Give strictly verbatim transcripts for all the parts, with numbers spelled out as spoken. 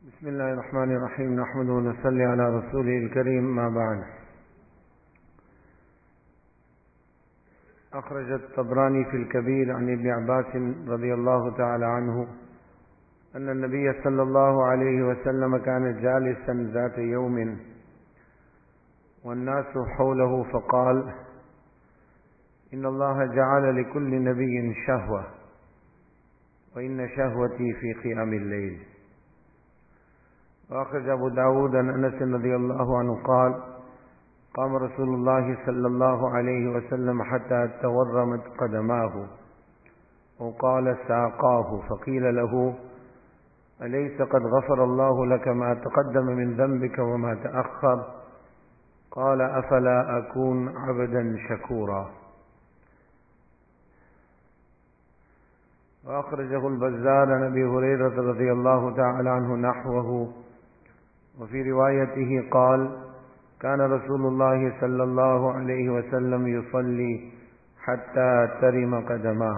بسم الله الرحمن الرحيم نحمده ونصلي على رسوله الكريم ما بعد. أخرج الطبراني في الكبير عن ابن عباس رضي الله تعالى عنه أن النبي صلى الله عليه وسلم كان جالسا ذات يوم والناس حوله فقال: إن الله جعل لكل نبي شهوة وإن شهوتي في قيام الليل. وأخرج أبو داود عن أنس رضي الله عنه قال: قام رسول الله صلى الله عليه وسلم حتى تورمت قدماه وقال ساقاه، فقيل له: أليس قد غفر الله لك ما تقدم من ذنبك وما تأخر؟ قال: أفلا أكون عبدا شكورا. وأخرجه البزار عن أبي هريرة رضي الله تعالى عنه نحوه، وفي روايته قال: كان رسول الله صلى الله عليه وسلم يصلي حتى ترم قدماه.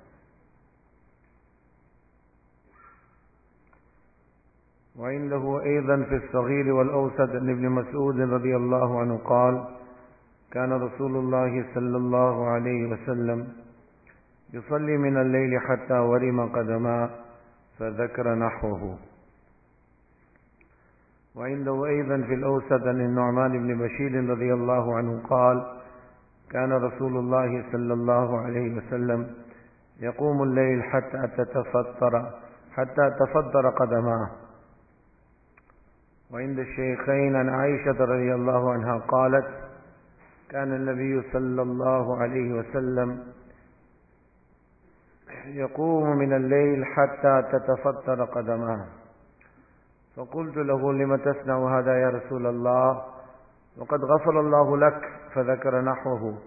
وعنده أيضا في الصغير والأوسط عن ابن مسعود رضي الله عنه قال: كان رسول الله صلى الله عليه وسلم يصلي من الليل حتى ورم قدماه، فذكر نحوه. وعنده أيضا في الأوسط عن النعمان بن بشير رضي الله عنه قال: كان رسول الله صلى الله عليه وسلم يقوم الليل حتى تتفطر حتى تفطر قدماه. وعند الشيخين عن عائشة رضي الله عنها قالت: كان النبي صلى الله عليه وسلم يقوم من الليل حتى تتفطر قدماه، فقلت له: لم تصنع هذا يا رسول الله وقد غفر الله لك؟ فذكر نحوه.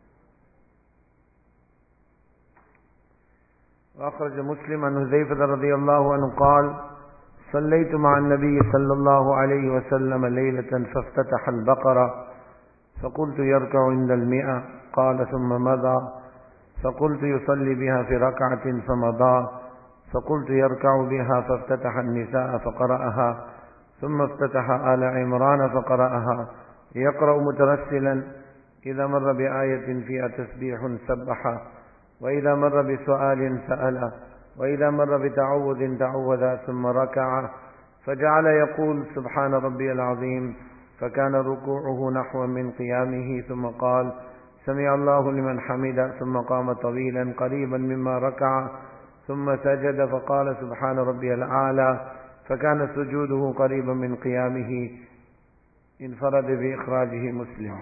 وأخرج مسلم عن حذيفة رضي الله عنه قال: صليت مع النبي صلى الله عليه وسلم ليلة فافتتح البقرة فقلت يركع عند المئة، قال ثم مضى، فقلت يصلي بها في ركعة فمضى، فقلت يركع بها فافتتح النساء فقرأها، ثم افتتح آل عمران فقرأها، يقرأ مترسلا إذا مر بآية فيها تسبيح سبح، وإذا مر بسؤال سأل، وإذا مر بتعوذ تعوذ، ثم ركع فجعل يقول سبحان ربي العظيم، فكان ركوعه نحو من قيامه، ثم قال سمع الله لمن حمد، ثم قام طويلا قريبا مما ركع، ثم سجد فقال سبحان ربي الأعلى، فكان سجوده قريبا من قيامه. انفرد بإخراجه مسلم.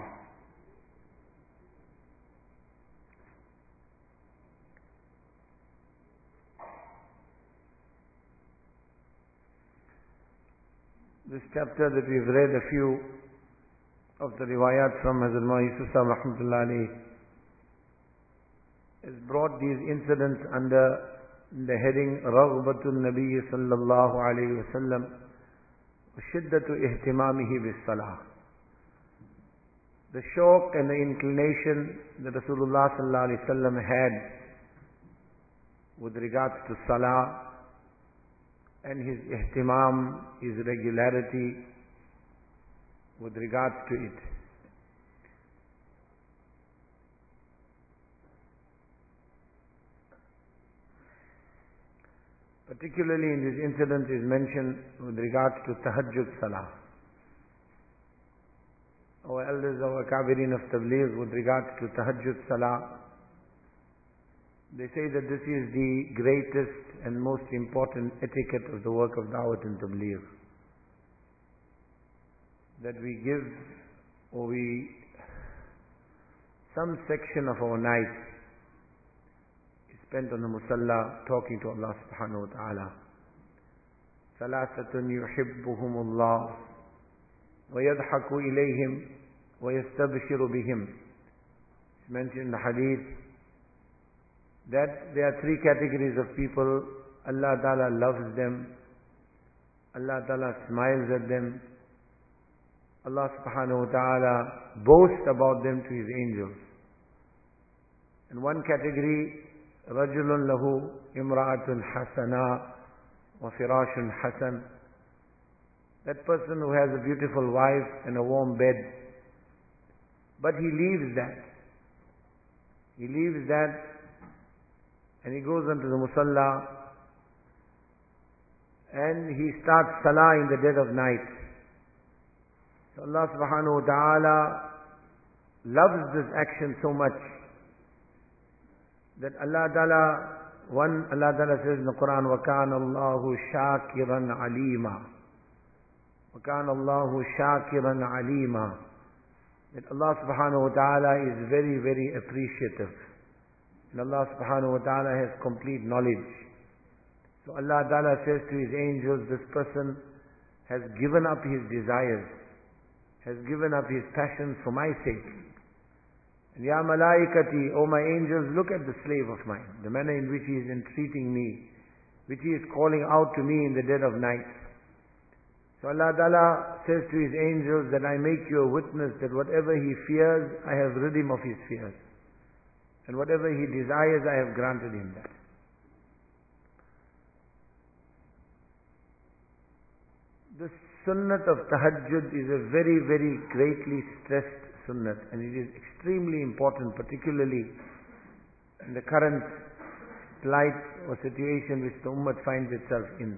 This chapter that we've read a few of the riwayat from Hazrat Maulana Yusuf Sahib Rahmatullah Alayhi has brought these incidents under the heading Raghbatul Nabi Sallallahu Alaihi Wasallam Shiddatu Ihtimamihi Bis Salah. The shauq and the inclination that Rasulullah Sallallahu Alaihi Wasallam had with regards to Salah, and his ihtimam, his regularity with regards to it. Particularly in this incident is mentioned with regards to tahajjud salah. Our elders, our kabirin of tabligh, with regards to tahajjud salah, they say that this is the greatest and most important etiquette of the work of Dawat and Tabligh. That we give, or we, some section of our night is spent on the musalla talking to Allah subhanahu wa ta'ala. ثَلَاثَةٌ يُحِبُّهُمُ اللَّهُ وَيَضْحَكُ إِلَيْهِمْ وَيَسْتَبْشِرُ بِهِمْ. It's mentioned in the hadith that there are three categories of people. Allah Ta'ala loves them, Allah Ta'ala smiles at them, Allah Subhanahu wa Ta'ala boasts about them to His angels. And one category, رَجُلٌ لَهُ إِمْرَأَةٌ حَسَنَةٌ وَفِرَاشٌ حَسَنٌ. That person who has a beautiful wife and a warm bed, but he leaves that. He leaves that and he goes onto the musalla and he starts salah in the dead of night. So Allah subhanahu wa ta'ala loves this action so much that Allah ta'ala, one, Allah ta'ala says in the Quran, وَكَانَ اللَّهُ شَاكِرًا عَلِيمًا وَكَانَ اللَّهُ شَاكِرًا عَلِيمًا. That Allah subhanahu wa ta'ala is very, very appreciative. And Allah subhanahu wa ta'ala has complete knowledge. So Allah ta'ala says to His angels, this person has given up his desires, has given up his passions for my sake. And Ya malaikati, O my angels, look at the slave of mine, the manner in which he is entreating me, which he is calling out to me in the dead of night. So Allah Ta'ala says to His angels that I make you a witness that whatever he fears, I have rid him of his fears. And whatever he desires, I have granted him that. The sunnat of tahajjud is a very, very greatly stressed sunnat, and it is extremely important, particularly in the current plight or situation which the ummah finds itself in.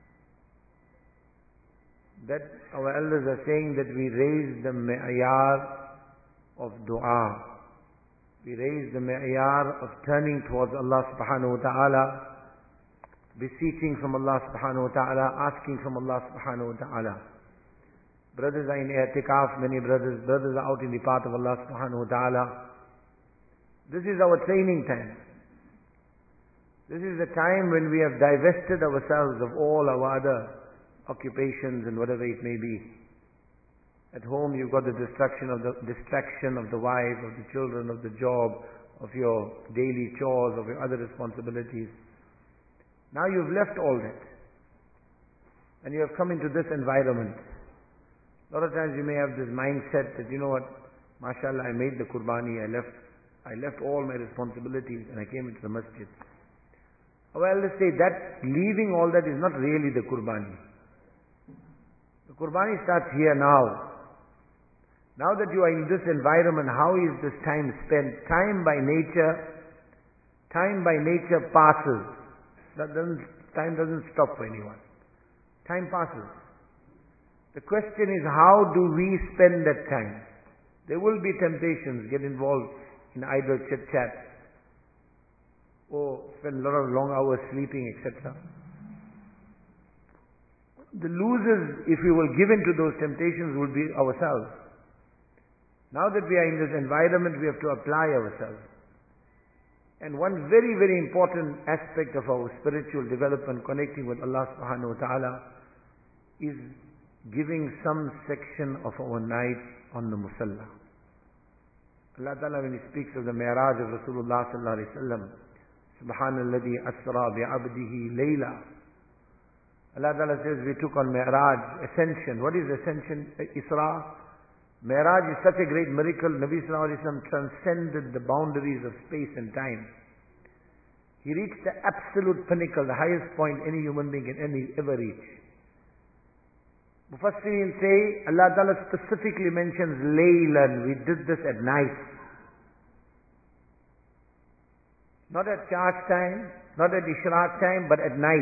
That our elders are saying that we raise the mi'yar of dua. We raise the mi'yar of turning towards Allah subhanahu wa ta'ala, beseeching from Allah subhanahu wa ta'ala, asking from Allah subhanahu wa ta'ala. Brothers are in i'tikaf, many brothers, brothers are out in the path of Allah subhanahu wa ta'ala. This is our training time. This is the time when we have divested ourselves of all our other occupations and whatever it may be. At home you've got the distraction of the distraction of the wife, of the children, of the job, of your daily chores, of your other responsibilities. Now you've left all that. And you have come into this environment. A lot of times you may have this mindset that, you know what, mashallah, I made the qurbani, I left, I left all my responsibilities and I came into the masjid. Well, let's say that leaving all that is not really the qurbani. The qurbani starts here now. Now that you are in this environment, how is this time spent? Time by nature, time by nature passes. That doesn't, time doesn't stop for anyone. Time passes. The question is, how do we spend that time? There will be temptations, get involved in idle chit-chat, or spend a lot of long hours sleeping, et cetera. The losers, if we will give in to those temptations, will be ourselves. Now that we are in this environment, we have to apply ourselves. And one very, very important aspect of our spiritual development, connecting with Allah subhanahu wa ta'ala, is giving some section of our night on the musalla. Allah Ta'ala, when He speaks of the Mi'raj of Rasulullah sallallahu alayhi wa sallam, Subhanalladhi asra bi'abdihi layla. Allah Ta'ala says we took on Mi'raj, ascension. What is ascension? Isra. Mi'raj is such a great miracle. Nabi sallallahu alayhi wa sallam transcended the boundaries of space and time. He reached the absolute pinnacle, the highest point any human being can any, ever reach. Mufassirin say, Allah Ta'ala specifically mentions laylan. We did this at night. Not at charge time, not at ishraq time, but at night.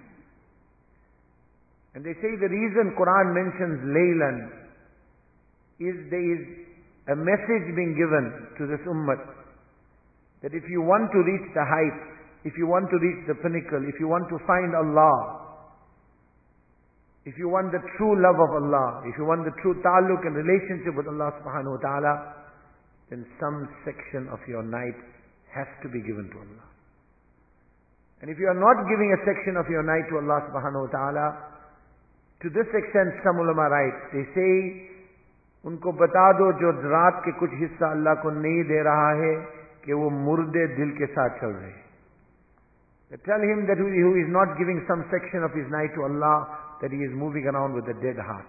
And they say the reason Quran mentions laylan is there is a message being given to this ummah that if you want to reach the height, if you want to reach the pinnacle, if you want to find Allah, if you want the true love of Allah, if you want the true ta'alluq and relationship with Allah subhanahu wa ta'ala, then some section of your night has to be given to Allah. And if you are not giving a section of your night to Allah subhanahu wa ta'ala, to this extent some ulama write, they say, उनको बता दो जो रात के कुछ हिस्सा अल्लाह को नहीं दे रहा है कि वो मुर्दे दिल के साथ चल रहे हैं. Tell him that who is not giving some section of his night to Allah, that he is moving around with a dead heart.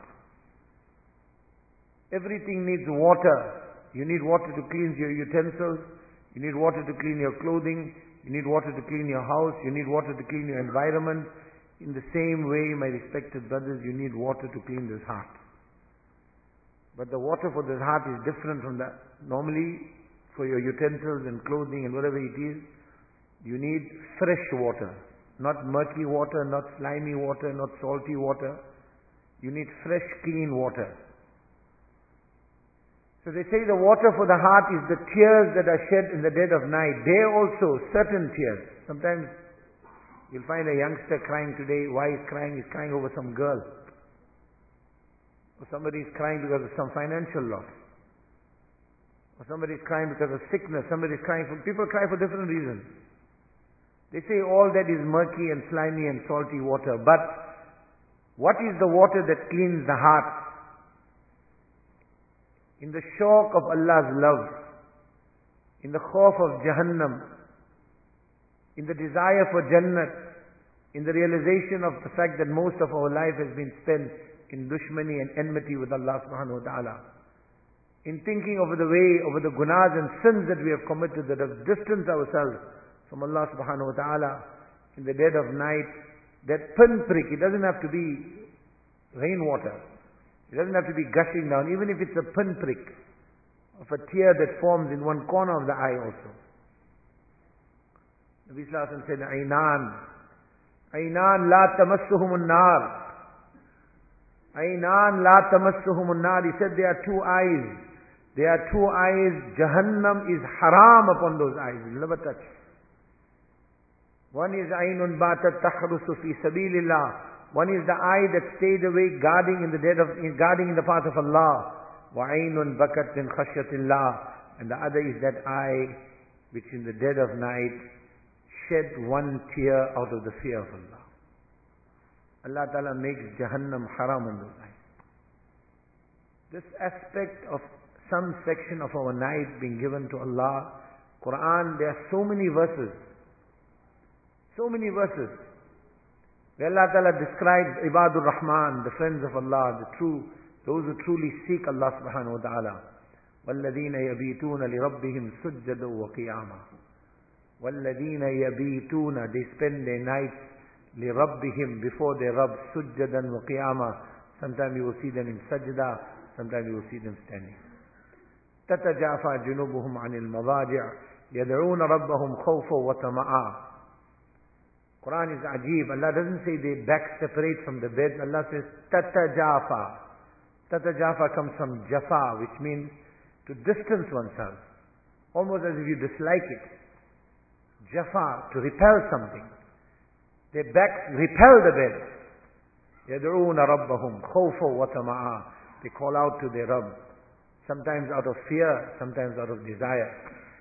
Everything needs water. You need water to clean your utensils. You need water to clean your clothing. You need water to clean your house. You need water to clean your environment. In the same way, my respected brothers, you need water to clean this heart. But the water for this heart is different from that. Normally, for your utensils and clothing and whatever it is, you need fresh water. Not murky water, not slimy water, not salty water. You need fresh, clean water. So they say the water for the heart is the tears that are shed in the dead of night. They also, certain tears. Sometimes you'll find a youngster crying today. Why he's crying? He's crying over some girl. Or somebody is crying because of some financial loss. Or somebody is crying because of sickness. Somebody is crying for... People cry for different reasons. They say all that is murky and slimy and salty water. But what is the water that cleans the heart? In the shock of Allah's love, in the khawf of Jahannam, in the desire for Jannat, in the realization of the fact that most of our life has been spent in dushmani and enmity with Allah subhanahu wa ta'ala, in thinking over the way, over the gunas and sins that we have committed that have distanced ourselves from Allah subhanahu wa ta'ala in the dead of night, that pinprick, it doesn't have to be rainwater. It doesn't have to be gushing down, even if it's a pinprick of a tear that forms in one corner of the eye also. Nabi Sallallahu Alaihi Wasallam said, Ainan, Ainan la tamassuhumun nar. Ainan la tamassuhumun nar. He said there are two eyes. There are two eyes. Jahannam is haram upon those eyes. It will never touch. One is aynun batat tahrusu fi sabilillah. One is the eye that stayed away guarding in the dead of, guarding in the path of Allah. Wa aynun bakat min khashyatillah. And the other is that eye which in the dead of night shed one tear out of the fear of Allah. Allah Ta'ala makes Jahannam haram on those eyes. This aspect of some section of our night being given to Allah, Quran, there are so many verses. So many verses where Allah Ta'ala describes Ibadur Rahman, the friends of Allah, the true, those who truly seek Allah Subhanahu Wa Ta'ala. وَالَّذِينَ يَبِيتُونَ لِرَبِّهِمْ سُجَّدًا وَقِيَامًا. وَالَّذِينَ يَبِيتُونَ, they spend their nights لِرَبِّهِمْ, before their Rabb, سُجَّدًا وَقِيَامًا. Sometimes you will see them in sajda, sometimes you will see them standing. تَتَجَافَى جُنُوبُهُمْ عَنِ الْمَضَاجِعِ يَدْعُونَ رَبَّهُمْ خَوْفًا وَطَمَعًا. Quran is ajib. Allah doesn't say they back separate from the bed. Allah says tatajafa. Tatajafa comes from jafa, which means to distance oneself. Almost as if you dislike it. Jafa, to repel something. They back, repel the bed. يَدْعُونَ رَبَّهُمْ خَوْفًا وَطَمَعًا. They call out to their Rabb. Sometimes out of fear, sometimes out of desire.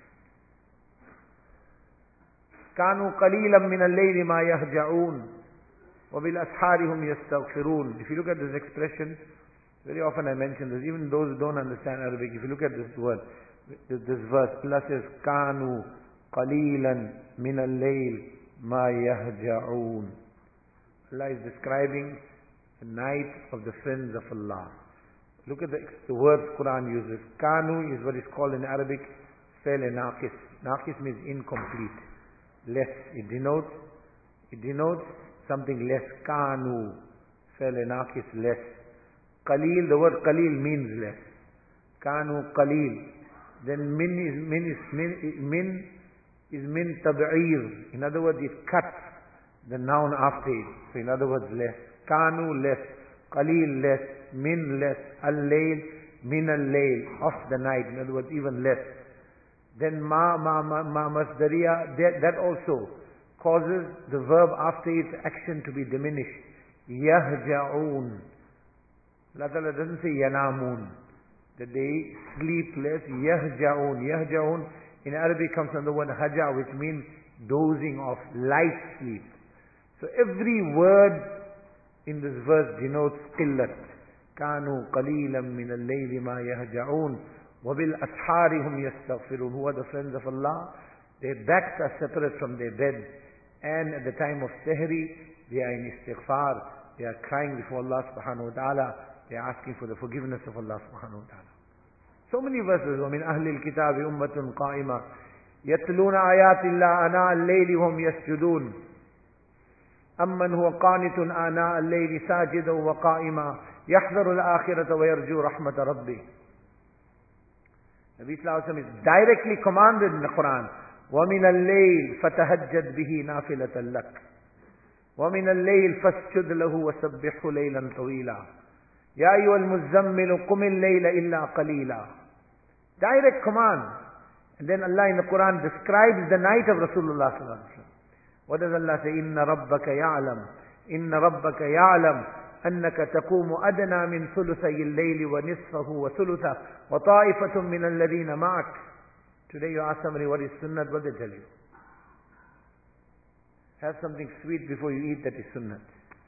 كانوا قليلا من الليل ما يهجعون وبالأسحار هم يستغفرون. If you look at this expression, very often I mention this, even those who don't understand Arabic, if you look at this word, this, this verse, Allah says, كانوا قليلا من الليل ما يهجعون. Allah is describing the night of the friends of Allah. Look at the, the words Quran uses. Kanu is what is called in Arabic fail naqis. Naqis means incomplete. Less. It denotes, it denotes something less. Kanu. Fail naqis, less. Qaleel, the word qaleel means less. Kanu qaleel. Then min is, min is, min, min is min tab'ir. In other words, it cuts the noun after it. So in other words, less. Kanu, less. Qaleel, less. Min, less. Al-layl, min al-layl. Of the night. In other words, even less. Then ma, ma, ma, ma, masdariya, that, that also causes the verb after its action to be diminished. Yahja'un. Allah Ta'ala doesn't say yanamun, that they sleep less. Yahja'un. Yahja'un in Arabic comes from the word haja, which means dozing off, light sleep. So every word in this verse denotes qillat. Kanu qaleelan min al-layli ma yahja'un. وَبِالْأَسْحَارِ هُمْ يَسْتَغْفِرُونَ. Who are the friends of Allah? Their backs are separate from their beds. And at the time of sehri, they are in istighfar. They are crying before Allah subhanahu wa ta'ala. They are asking for the forgiveness of Allah subhanahu wa ta'ala. So many verses. وَمِنْ أَهْلِ الْكِتَابِ أُمَّةٌ قَائِمَةٌ يَتْلُونَ آيَاتِ اللَّهِ آنَاءَ اللَّيْلِ وَهُمْ يَسْجُدُونَ. أَمَّنْ هُوَ قَانِتٌ آنَاءَ اللَّيْلِ سَاجِدًا وَقَائِمًا يَحْذَرُ الْآخِرَةَ وَيَرْجُو رَحْمَةَ رَبِّهِ. Nabi Sallallahu Alaihi Wasallam is directly commanded in the Quran, وَمِنَ اللَّيْلِ فَتَهَجَّدْ بِهِ نَافِلَةً لَكَ وَمِنَ اللَّيْلِ فَاسْجُدْ لَهُ وَسَبِّحْهُ لَيْلًا طَوِيلًا يَا أَيُّهَا الْمُزَّمِّلُ قُمِ اللَّيْلَ إِلَّا قَلِيلًا. Direct command. And then Allah in the Quran describes the night of Rasulullah Sallallahu Alaihi Wasallam. What does Allah say? إِنَّ رَبَّكَ يَعْلَمُ إِنَّ رَبَّكَ يَعْلَمُ أَنَّكَ تَقُومُ أَدْنَى مِنْ ثُلُثَيِ اللَّيْلِ وَنِصْفَهُ وَثُلُثَهُ وَطَائِفَةٌ مِنَ الَّذِينَ مَعَكَ. Today you ask somebody what is sunnat, what they tell you? Have something sweet before you eat, that is sunnat.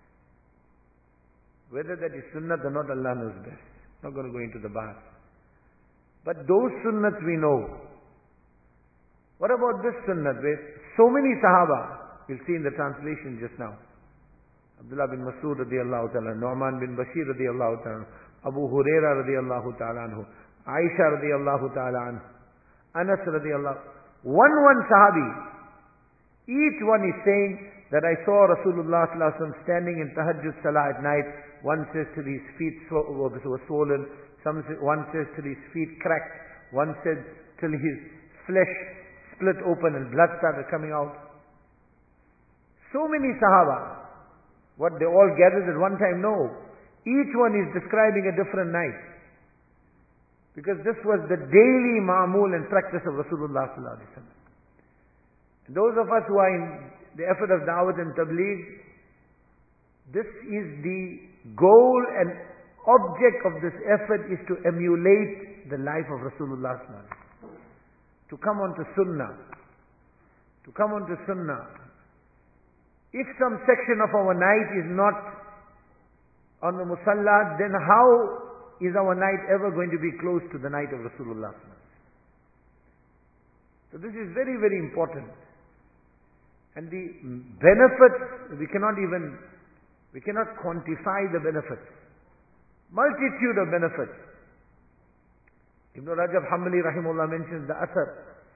Whether that is sunnat or not, Allah knows best. Not going to go into the bath. But those sunnats we know. What about this sunnat where so many Sahaba, we'll see in the translation just now. Abdullah bin Mas'ud radiyallahu ta'ala, Nu'man bin Bashir radiyallahu ta'ala, Abu Huraira radiyallahu ta'ala anhu, Aisha radiyallahu ta'ala anhu, Anas radiyallahu. One one Sahabi, each one is saying that I saw Rasulullah sallallahu alaihi wasallam standing in Tahajjud Salah at night. One says till his feet were swollen, some say, one says till his feet cracked, one said till his flesh split open and blood started coming out. So many Sahaba, what they all gathered at one time? No. Each one is describing a different night. Because this was the daily ma'amul and practice of Rasulullah sallallahu alaihi wasallam. Those of us who are in the effort of Dawat and Tabligh, this is the goal and object of this effort is to emulate the life of Rasulullah sallallahu alaihi wasallam. To come onto Sunnah. To come onto Sunnah. If some section of our night is not on the Musalla, then how is our night ever going to be close to the night of Rasulullah? So this is very, very important. And the benefits, we cannot even, we cannot quantify the benefits. Multitude of benefits. Ibn Rajab Hanbali rahimahullah mentions the Athar.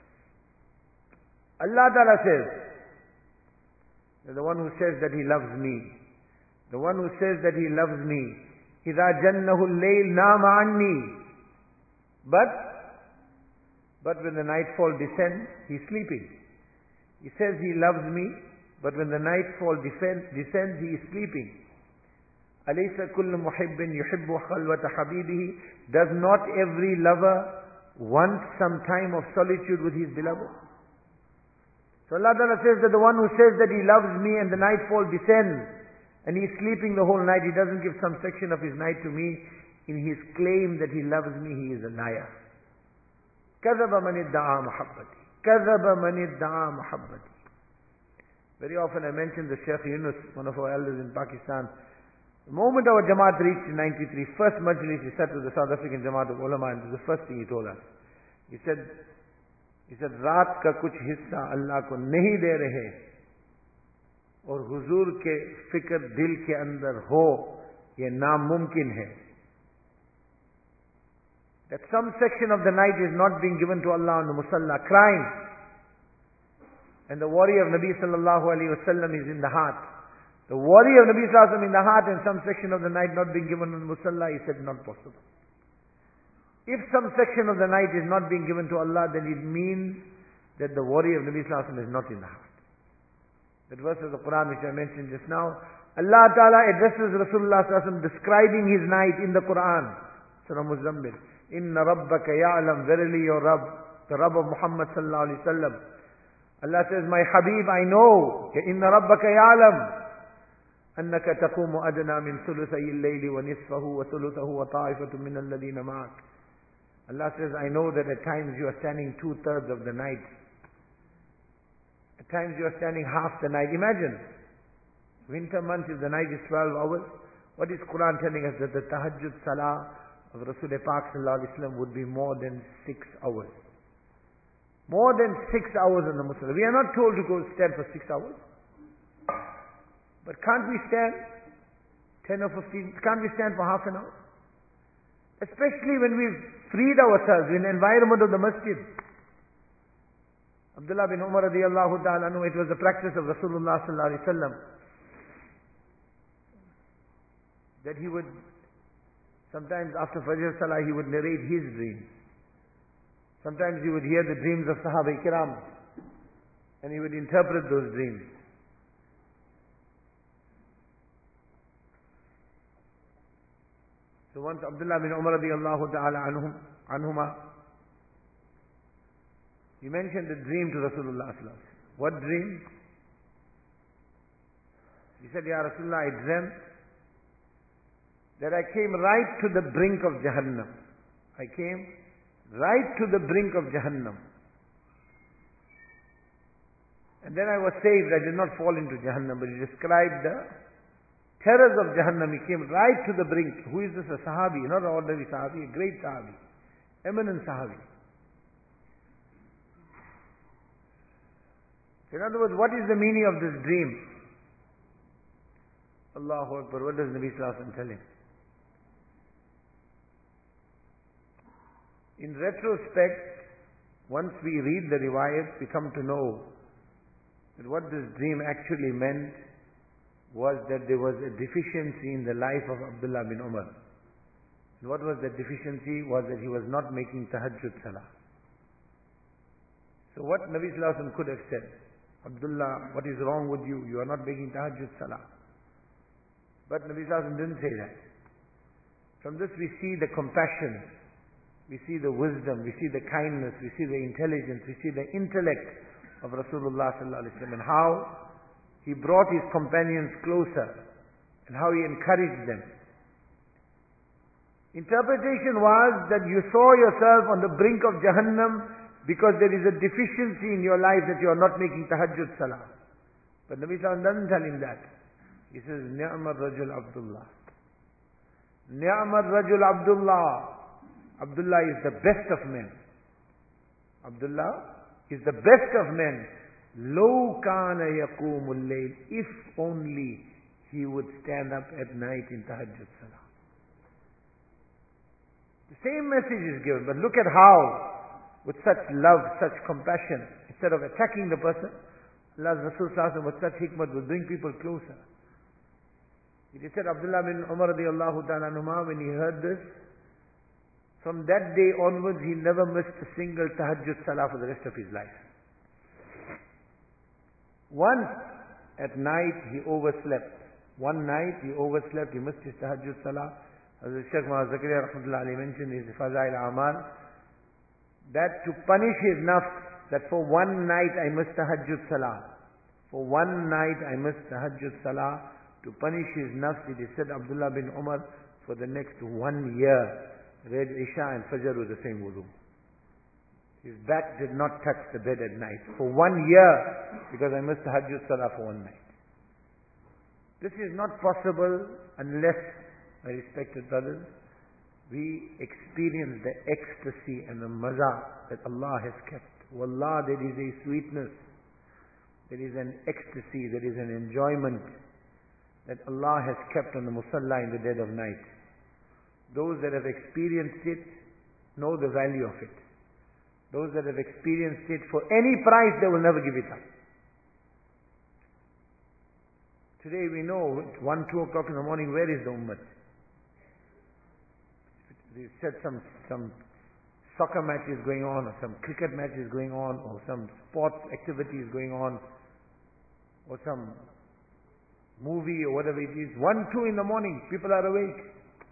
Allah Ta'ala says, the one who says that he loves me, the one who says that he loves me, إِذَا جَنَّهُ اللَّيْلِ نَامَ عَنِّي. But, but when the nightfall descends, he's sleeping. He says he loves me, but when the nightfall descends, he is sleeping. أَلَيْسَ كُلُّ مُحِبٍّ يُحِبُّ خَلْوَةَ حَبِيبِهِ. Does not every lover want some time of solitude with his beloved? So Allah Ta'ala says that the one who says that he loves me and the nightfall descends and he's sleeping the whole night, he doesn't give some section of his night to me, in his claim that he loves me, he is a liar. كَذَبَ مَنِ ادَّعَى مَحَبَّتِي كَذَبَ مَنِ ادَّعَى مَحَبَّتِي. Very often I mention the Sheikh Yunus, one of our elders in Pakistan. The moment our Jamaat reached in ninety-three, first majlis he sat with the South African Jamaat of Ulama, and this is the first thing he told us. He said, He said, रात का कुछ हिस्सा अल्लाह को नहीं दे रहे और हुजूर के फिक्र दिल के अंदर हो, ये नामुमकिन है. That some section of the night is not being given to Allah on the Musalla, crying. And the worry of Nabi sallallahu alayhi wa sallam is in the heart. The worry of Nabi sallallahu alayhi wa sallam in the heart and some section of the night not being given on the Musalla, he said, not possible. If some section of the night is not being given to Allah, then it means that the worry of Nabi sallallahu alayhi wa sallam is not in the heart. That verse of the Quran which I mentioned just now, Allah Ta'ala addresses Rasulullah sallallahu alayhi wa sallam describing his night in the Quran. Surah Muzammil. Inna rabbaka ya'lam, verily your Rabb, the Rabb of Muhammad sallallahu alayhi wa sallam. Allah says, my Habib, I know, inna rabbaka ya'lam, annaka taqumu adna min thuluthayi al-layli wa nisfahu wa thuluthahu wa ta'ifatun min alladhina ma'ak. Allah says, I know that at times you are standing two-thirds of the night. At times you are standing half the night. Imagine, winter month if the night is twelve hours. What is Quran telling us? That the tahajjud salah of Rasul Pak sallallahu alaihi wasallam would be more than six hours. More than six hours in the Musalla. We are not told to go stand for six hours. But can't we stand ten or fifteen? Can't we stand for half an hour? Especially when we've freed ourselves in the environment of the masjid. Abdullah bin Umar radiyallahu ta'ala anhu, it was the practice of Rasulullah sallallahu alaihi wasallam. that he would, sometimes after Fajr Salah, he would narrate his dreams. Sometimes he would hear the dreams of Sahaba Ikram, and he would interpret those dreams. So once Abdullah bin Umar radiallahu ta'ala anhum, anhuma, he mentioned a dream to Rasulullah sallallahu alaihi wasallam. What dream? He said, Ya Rasulullah, I dreamt that I came right to the brink of Jahannam. I came right to the brink of Jahannam. And then I was saved. I did not fall into Jahannam, but he described the terrors of Jahannam. He came right to the brink. Who is this? A Sahabi, not an ordinary Sahabi, a great Sahabi, eminent Sahabi. In other words, what is the meaning of this dream? Allahu Akbar. What does Nabi Sallallahu Alaihi Wasallam tell him? In retrospect, once we read the riwayat, we come to know that what this dream actually meant was that there was a deficiency in the life of Abdullah bin Umar. And what was that deficiency? Was that he was not making tahajjud salah. So what Nabi Sallallahu Alaihi Wasallam could have said, Abdullah, what is wrong with you? You are not making tahajjud salah. But Nabi Sallallahu Alaihi Wasallam didn't say that. From this we see the compassion, we see the wisdom, we see the kindness, we see the intelligence, we see the intellect of Rasulullah Sallallahu Alaihi Wasallam, and how he brought his companions closer and how he encouraged them. Interpretation was that you saw yourself on the brink of Jahannam because there is a deficiency in your life that you are not making tahajjud salah. But Nabi Sallallahu Alaihi Wasallam doesn't tell him that. He says, Ni'mar Rajul Abdullah. Ni'mar Rajul Abdullah. Abdullah is the best of men. Abdullah is the best of men. Low kana yaqumul layl. If only he would stand up at night in tahajjud salah. The same message is given, but look at how, with such love, such compassion, instead of attacking the person, Allah's Rasul Sallallahu Alaihi Wasallam with such hikmah will bring people closer. It is said Abdullah bin Umar radiallahu ta'ala anhuma, when he heard this, from that day onwards he never missed a single tahajjud salah for the rest of his life. Once at night he overslept. One night he overslept, he missed his tahajjud salah. As the Shaykh Muhammad Zakaria rahmatullahi alayhi mentioned in his Fazail Amal, that to punish his nafs, that for one night I missed tahajjud salah. For one night I missed tahajjud salah. To punish his nafs, it is said Abdullah bin Umar for the next one year read Isha and Fajr with the same wudu. His back did not touch the bed at night for one year because I missed tahajjud salah for one night. This is not possible unless, my respected brothers, we experience the ecstasy and the maza that Allah has kept. Wallah, there is a sweetness, there is an ecstasy, there is an enjoyment that Allah has kept on the musalla in the dead of night. Those that have experienced it know the value of it. Those that have experienced it for any price, they will never give it up. Today we know, one, two o'clock in the morning, where is the ummah? They said some, some soccer match is going on, or some cricket match is going on, or some sports activity is going on, or some movie or whatever it is. One, two in the morning, people are awake.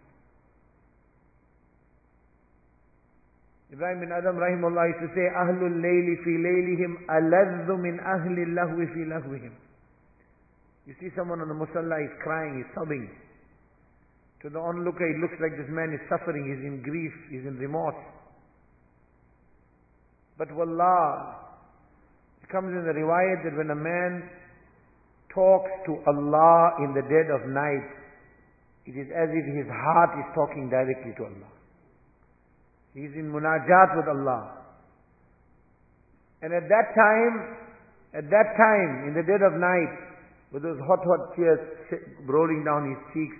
Ibrahim bin Adam rahimahullah used to say, Ahlul layli fi laylihim aladhu min ahli lahwi fi lahwihim. You see someone on the musalla, he's crying, he's sobbing. To the onlooker, it looks like this man is suffering, he's in grief, he's in remorse. But wallah, it comes in the riwayat that when a man talks to Allah in the dead of night, it is as if his heart is talking directly to Allah. He is in munajat with Allah. And at that time, at that time, in the dead of night, with those hot, hot tears rolling down his cheeks,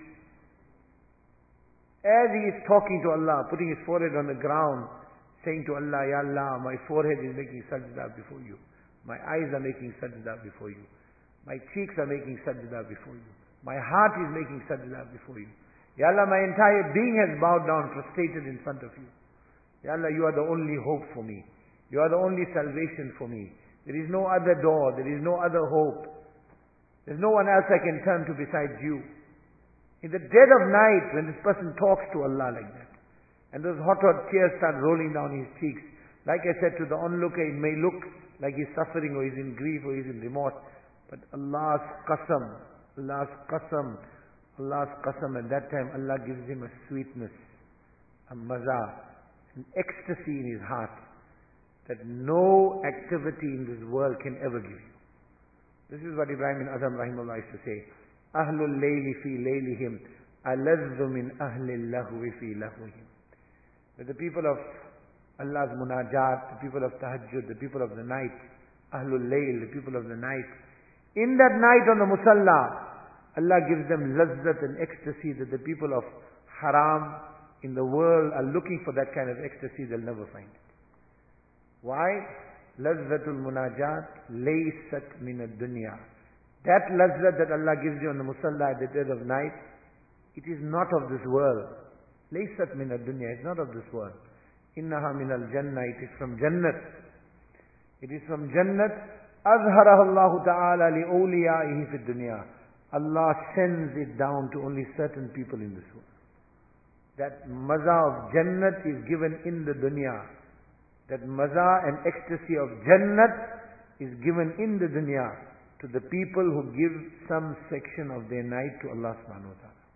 as he is talking to Allah, putting his forehead on the ground, saying to Allah, Ya Allah, my forehead is making sajda before you. My eyes are making sajda before you. My cheeks are making sajda before you. My heart is making sajda before you. Ya Allah, my entire being has bowed down, prostrated in front of you. Ya Allah, you are the only hope for me. You are the only salvation for me. There is no other door. There is no other hope. There's no one else I can turn to besides you. In the dead of night, when this person talks to Allah like that, and those hot, hot tears start rolling down his cheeks, like I said, to the onlooker, it may look like he's suffering or he's in grief or he's in remorse. But Allah's qasam, Allah's qasam, Allah's qasam, at that time Allah gives him a sweetness, a maza, an ecstasy in his heart that no activity in this world can ever give you. This is what Ibrahim bin Adham rahimahullah used to say, Ahlul layli fi laylihim aladhu min ahli lahwi fi lahwihim. That the people of Allah's munajat, the people of tahajjud, the people of the night, Ahlul layl, the people of the night, in that night on the musalla, Allah gives them lazzat and ecstasy that the people of haram in the world are looking for that kind of ecstasy, they'll never find it. Why? Lazzatul munajat laysat min ad-dunya. That lazzat that Allah gives you on the musalla at the dead of night, it is not of this world. Laysat min ad-dunya, it's not of this world. Innaha min al-jannah, it is from Jannat. It is from Jannat. أظهرها الله تعالى لأوليائه في الدنيا. Allah sends it down to only certain people in this world. That maza of Jannat is given in the dunya. That maza and ecstasy of Jannat is given in the dunya to the people who give some section of their night to Allah subhanahu wa ta'ala.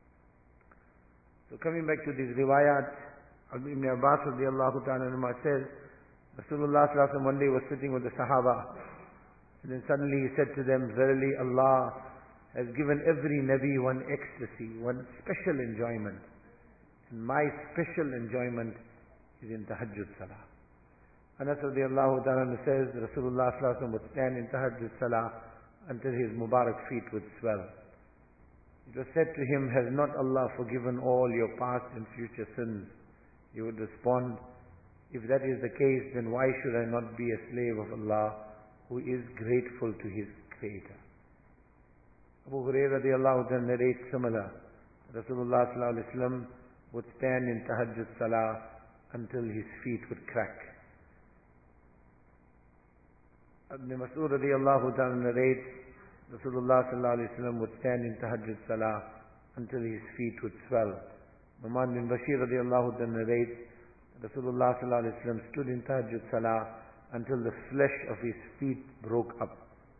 So coming back to these riwayat, Ibn Abbas radiallahu ta'ala says, Rasulullah sallallahu alaihi wasallam one day was sitting with the Sahaba, and then suddenly he said to them, verily Allah has given every Nabi one ecstasy, one special enjoyment. And my special enjoyment is in Tahajjud Salah. Anas radiallahu ta'ala says, Rasulullah sallallahu alaihi wasallam would stand in Tahajjud Salah until his Mubarak feet would swell. It was said to him, has not Allah forgiven all your past and future sins? He would respond, if that is the case, then why should I not be a slave of Allah who is grateful to his Creator? Abu Hurairah radiallahu ta'ala narrates similar. Rasulullah sallallahu alaihi wasallam would stand in Tahajjud Salah until his feet would crack. Ibn Mas'ud radiallahu ta'ala narrates, Rasulullah sallallahu alaihi wasallam would stand in Tahajjud Salah until his feet would swell. Nu'man bin Bashir radiallahu ta'ala narrates, Rasulullah sallallahu alaihi wasallam stood in Tahajjud Salah until the flesh of his feet broke up.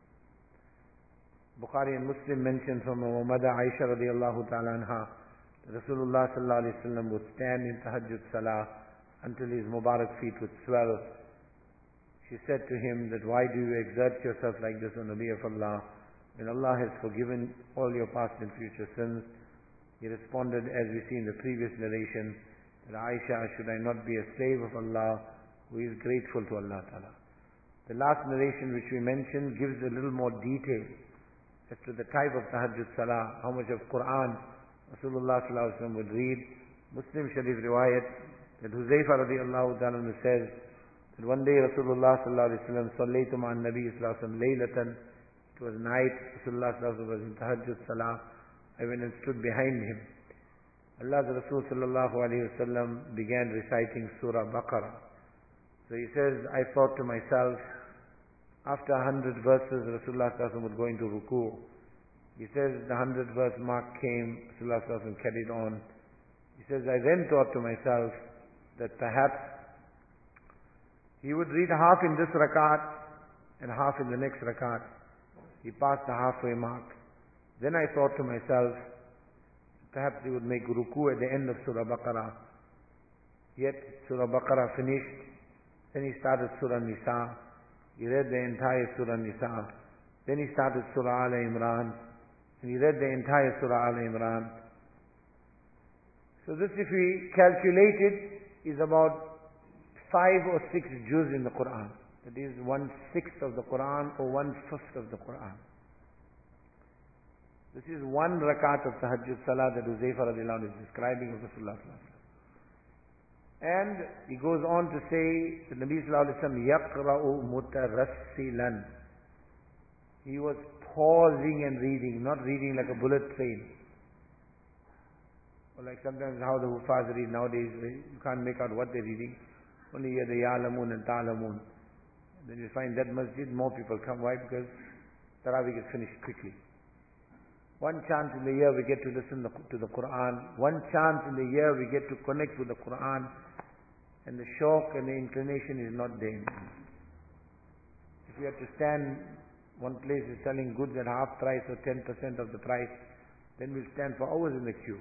Bukhari and Muslim mention from Mother Aisha radiallahu ta'ala anha, Rasulullah sallallahu alaihi wasallam would stand in Tahajjud Salah until his Mubarak feet would swell. She said to him that, why do you exert yourself like this, O Nabi of Allah, when Allah has forgiven all your past and future sins? He responded, as we see in the previous narration, that Aisha, should I not be a slave of Allah who is grateful to Allah Ta'ala? The last narration which we mentioned gives a little more detail as to the type of Tahajjud Salah, how much of Quran Rasulullah sallallahu alaihi wasallam would read. Muslim Sharif riwayat that Huzaifa radiallahu ta'ala says that one day Rasulullah sallallahu alaihi wasallam sallaytu ma'an Nabi sallallahu alaihi wasallam laylatan. It was night. Rasulullah sallallahu alaihi wasallam was in Tahajjud Salah. I went and stood behind him. Allah's Rasul sallallahu alaihi wasallam began reciting Surah Baqarah. So he says, I thought to myself, after a hundred verses, Rasulullah sallallahu alaihi wasallam would go into ruku. He says, the hundred verse mark came, Rasulullah sallallahu alaihi wasallam carried on. He says, I then thought to myself that perhaps he would read half in this rakat and half in the next rakat. He passed the halfway mark. Then I thought to myself, perhaps he would make ruku at the end of Surah Baqarah. Yet Surah Baqarah finished. Then he started Surah Nisa. He read the entire Surah Nisa. Then he started Surah Al Imran. And he read the entire Surah Al Imran. So this, if we calculate it, is about five or six juz in the Quran. That is one-sixth of the Quran or one-fifth of the Quran. This is one rakat of Tahajjud Salah that Huzaifa radiallahu anhu is describing of Rasulullah sallallahu alaihi wasallam. And he goes on to say that Nabi sallallahu alaihi wasallam yaqra'u mutarassilan. He was pausing and reading, not reading like a bullet train. Or like sometimes how the Hufaz read nowadays, you can't make out what they're reading. Only hear the Ya'lamun and Ta'lamun. Then you find that masjid, more people come. Why? Because Tarawih gets finished quickly. One chance in the year we get to listen to the Quran. One chance in the year we get to connect with the Quran. And the shauq and the inclination is not there. If we have to stand, one place is selling goods at half price or ten percent of the price, then we'll stand for hours in the queue.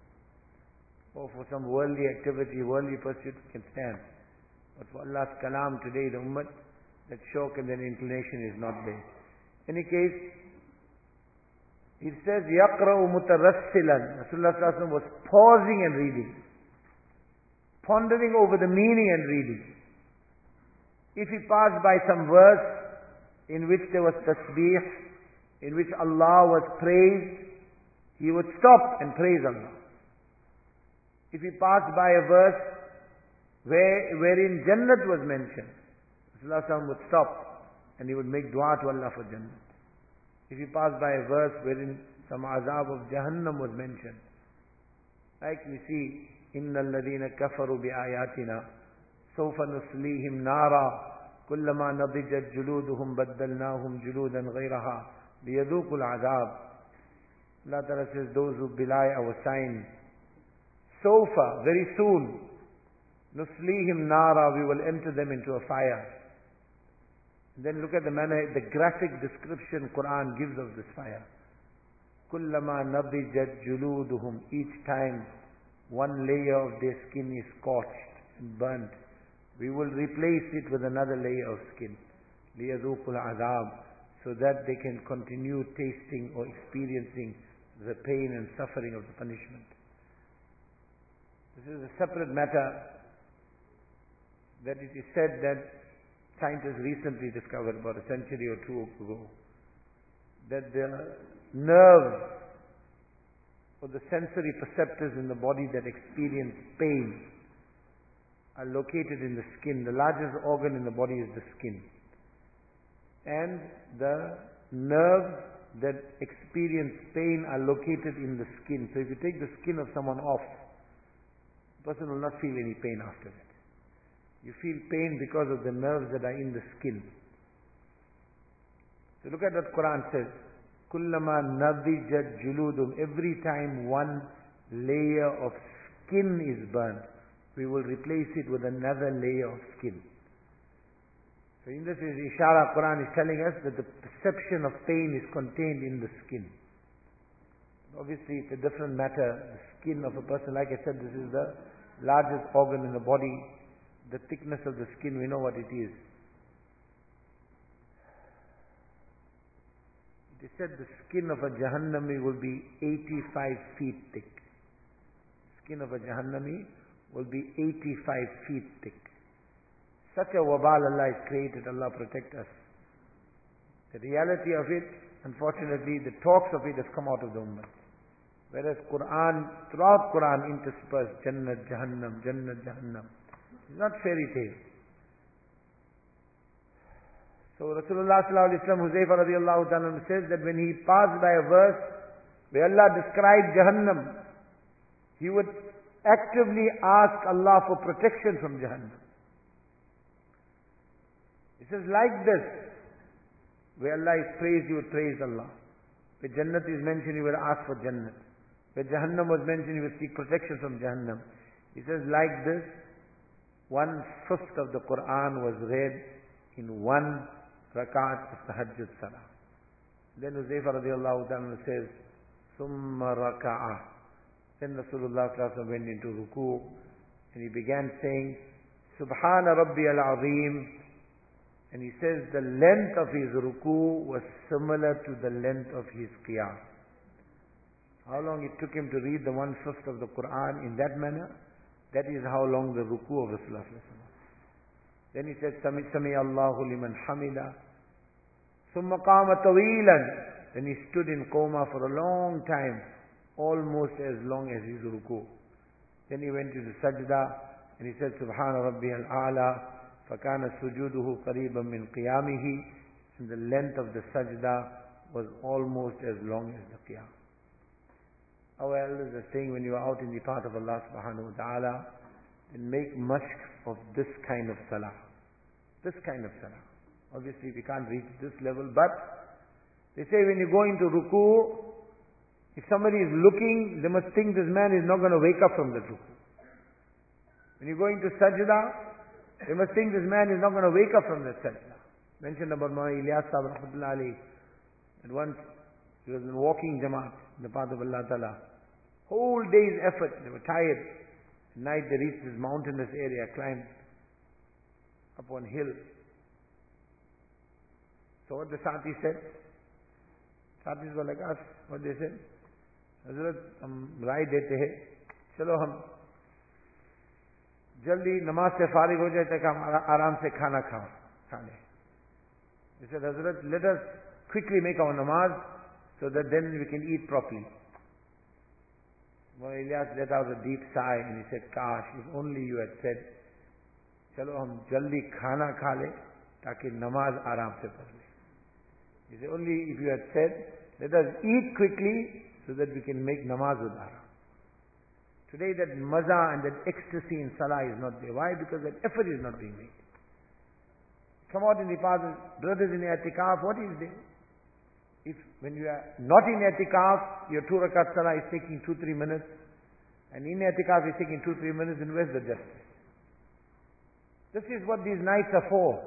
Or for some worldly activity, worldly pursuit, we can stand. But for Allah's kalam today, the ummah, that shauq and that inclination is not there. In any case, it says, يَقْرَأُ مُتَرَسِّلًا. Rasulullah sallallahu alaihi wasallam was pausing and reading. Pondering over the meaning and reading. If he passed by some verse in which there was tasbih, in which Allah was praised, he would stop and praise Allah. If he passed by a verse where, wherein Jannat was mentioned, Rasulullah sallallahu alaihi wasallam would stop and he would make dua to Allah for Jannat. If he passed by a verse wherein some azab of Jahannam was mentioned, like we see, إِنَّ الَّذِينَ كَفَرُوا بِآيَاتِنَا سَوْفَ نُصْلِيهِمْ نَارًا كُلَّمَا نَضِجَتْ جُلُودُهُمْ بَدَّلْنَاهُمْ جُلُودًا غَيْرَهَا لِيَذُوقُوا الْعَذَابَ. Allah Ta'ala says, those who belie our sign, Sofa, very soon, نُصْلِيهِمْ نَارًا, we will enter them into a fire. Then look at the manner, the graphic description Quran gives of this fire. كُلَّمَا نَضِجَتْ جُلُودُهُمْ, each time one layer of their skin is scorched and burnt, we will replace it with another layer of skin. لِيَذُوقُوا الْعَذَابَ, so that they can continue tasting or experiencing the pain and suffering of the punishment. This is a separate matter that it is said that scientists recently discovered about a century or two ago that the nerves or the sensory perceptors in the body that experience pain are located in the skin. The largest organ in the body is the skin. And the nerves that experience pain are located in the skin. So if you take the skin of someone off, the person will not feel any pain after that. You feel pain because of the nerves that are in the skin. So look at what Quran says. Kullama nadijat juludum. Every time one layer of skin is burnt, we will replace it with another layer of skin. So in this is Ishara, Quran is telling us that the perception of pain is contained in the skin. Obviously it's a different matter. The skin of a person, like I said, this is the largest organ in the body. The thickness of the skin, we know what it is. It is said the skin of a Jahannami will be eighty-five feet thick. Skin of a Jahannami will be eighty-five feet thick. Such a wabal Allah has created, Allah protect us. The reality of it, unfortunately, the talks of it has come out of the Ummah. Whereas Quran, throughout Quran interspersed Jannat, Jahannam, Jannat, Jahannam. It's not fairy tale. So Rasulullah sallallahu alaihi wasallam, Huzaifa radiallahu ta'ala says that when he passed by a verse where Allah described Jahannam, he would actively ask Allah for protection from Jahannam. He says, like this, where Allah is praised, you would praise Allah. Where Jannat is mentioned, you would ask for Jannat. Where Jahannam was mentioned, you would seek protection from Jahannam. He says, like this, one fifth of the Quran was read in one rakat of Tahajjud Salah. Then Huzaifa radiallahu ta'ala says, Summa raka'ah. Then Rasulullah sallallahu alaihi wasallam went into ruku and he began saying, Subhana Rabbi al-Azim. And he says the length of his ruku was similar to the length of his qiyam. How long it took him to read the one-fifth of the Quran in that manner? That is how long the ruku of Rasulullah sallallahu alaihi wasallam. Then he said, Sami Sami Allahu liman hamida. Summa qama tawilan. Then he stood in coma for a long time, almost as long as his ruku. Then he went to the sajda and he said, Subhana Rabbi al-A'la. فَكَانَ سُجُودُهُ قَرِيبًا مِنْ قِيَامِهِ. And the length of the sajda was almost as long as the qiyam. Our elders are saying, when you are out in the path of Allah subhanahu wa ta'ala, then make mashq of this kind of salah. This kind of salah. Obviously we can't reach this level, but they say when you go into ruku, if somebody is looking, they must think this man is not going to wake up from the ruku. When you go into sajda, they must think this man is not going to wake up from the sajda. Mentioned about Mawlana Ilyas Sahib rahmatullahi alayhi, that once he was in walking jamaat in the path of Allah Ta'ala. Whole day's effort, they were tired. At night they reached this mountainous area, climbed up one hill. So what the Sati said, Satis were like us, what they said, Hazrat, hum rai dete hai, chalo hum jaldi namaz se farig ho jaye tak hum aaram se khana kha le. They said, Hazrat, let us quickly make our namaz so that then we can eat properly. Mawlana Ilyas let out a deep sigh and he said, Kash, if only you had said, chalo hum jaldi khana kha le, taki namaz aaram se padh le. He said, only if you had said, let us eat quickly so that we can make namaz with aaram. Today that maza and that ecstasy in salah is not there. Why? Because that effort is not being made. Come out in the path of brothers in i'tikaf, what is there? If when you are not in i'tikaf, your two rakat salah is taking two, three minutes, and in i'tikaf is taking two, three minutes, then where's the justice? This is what these nights are for.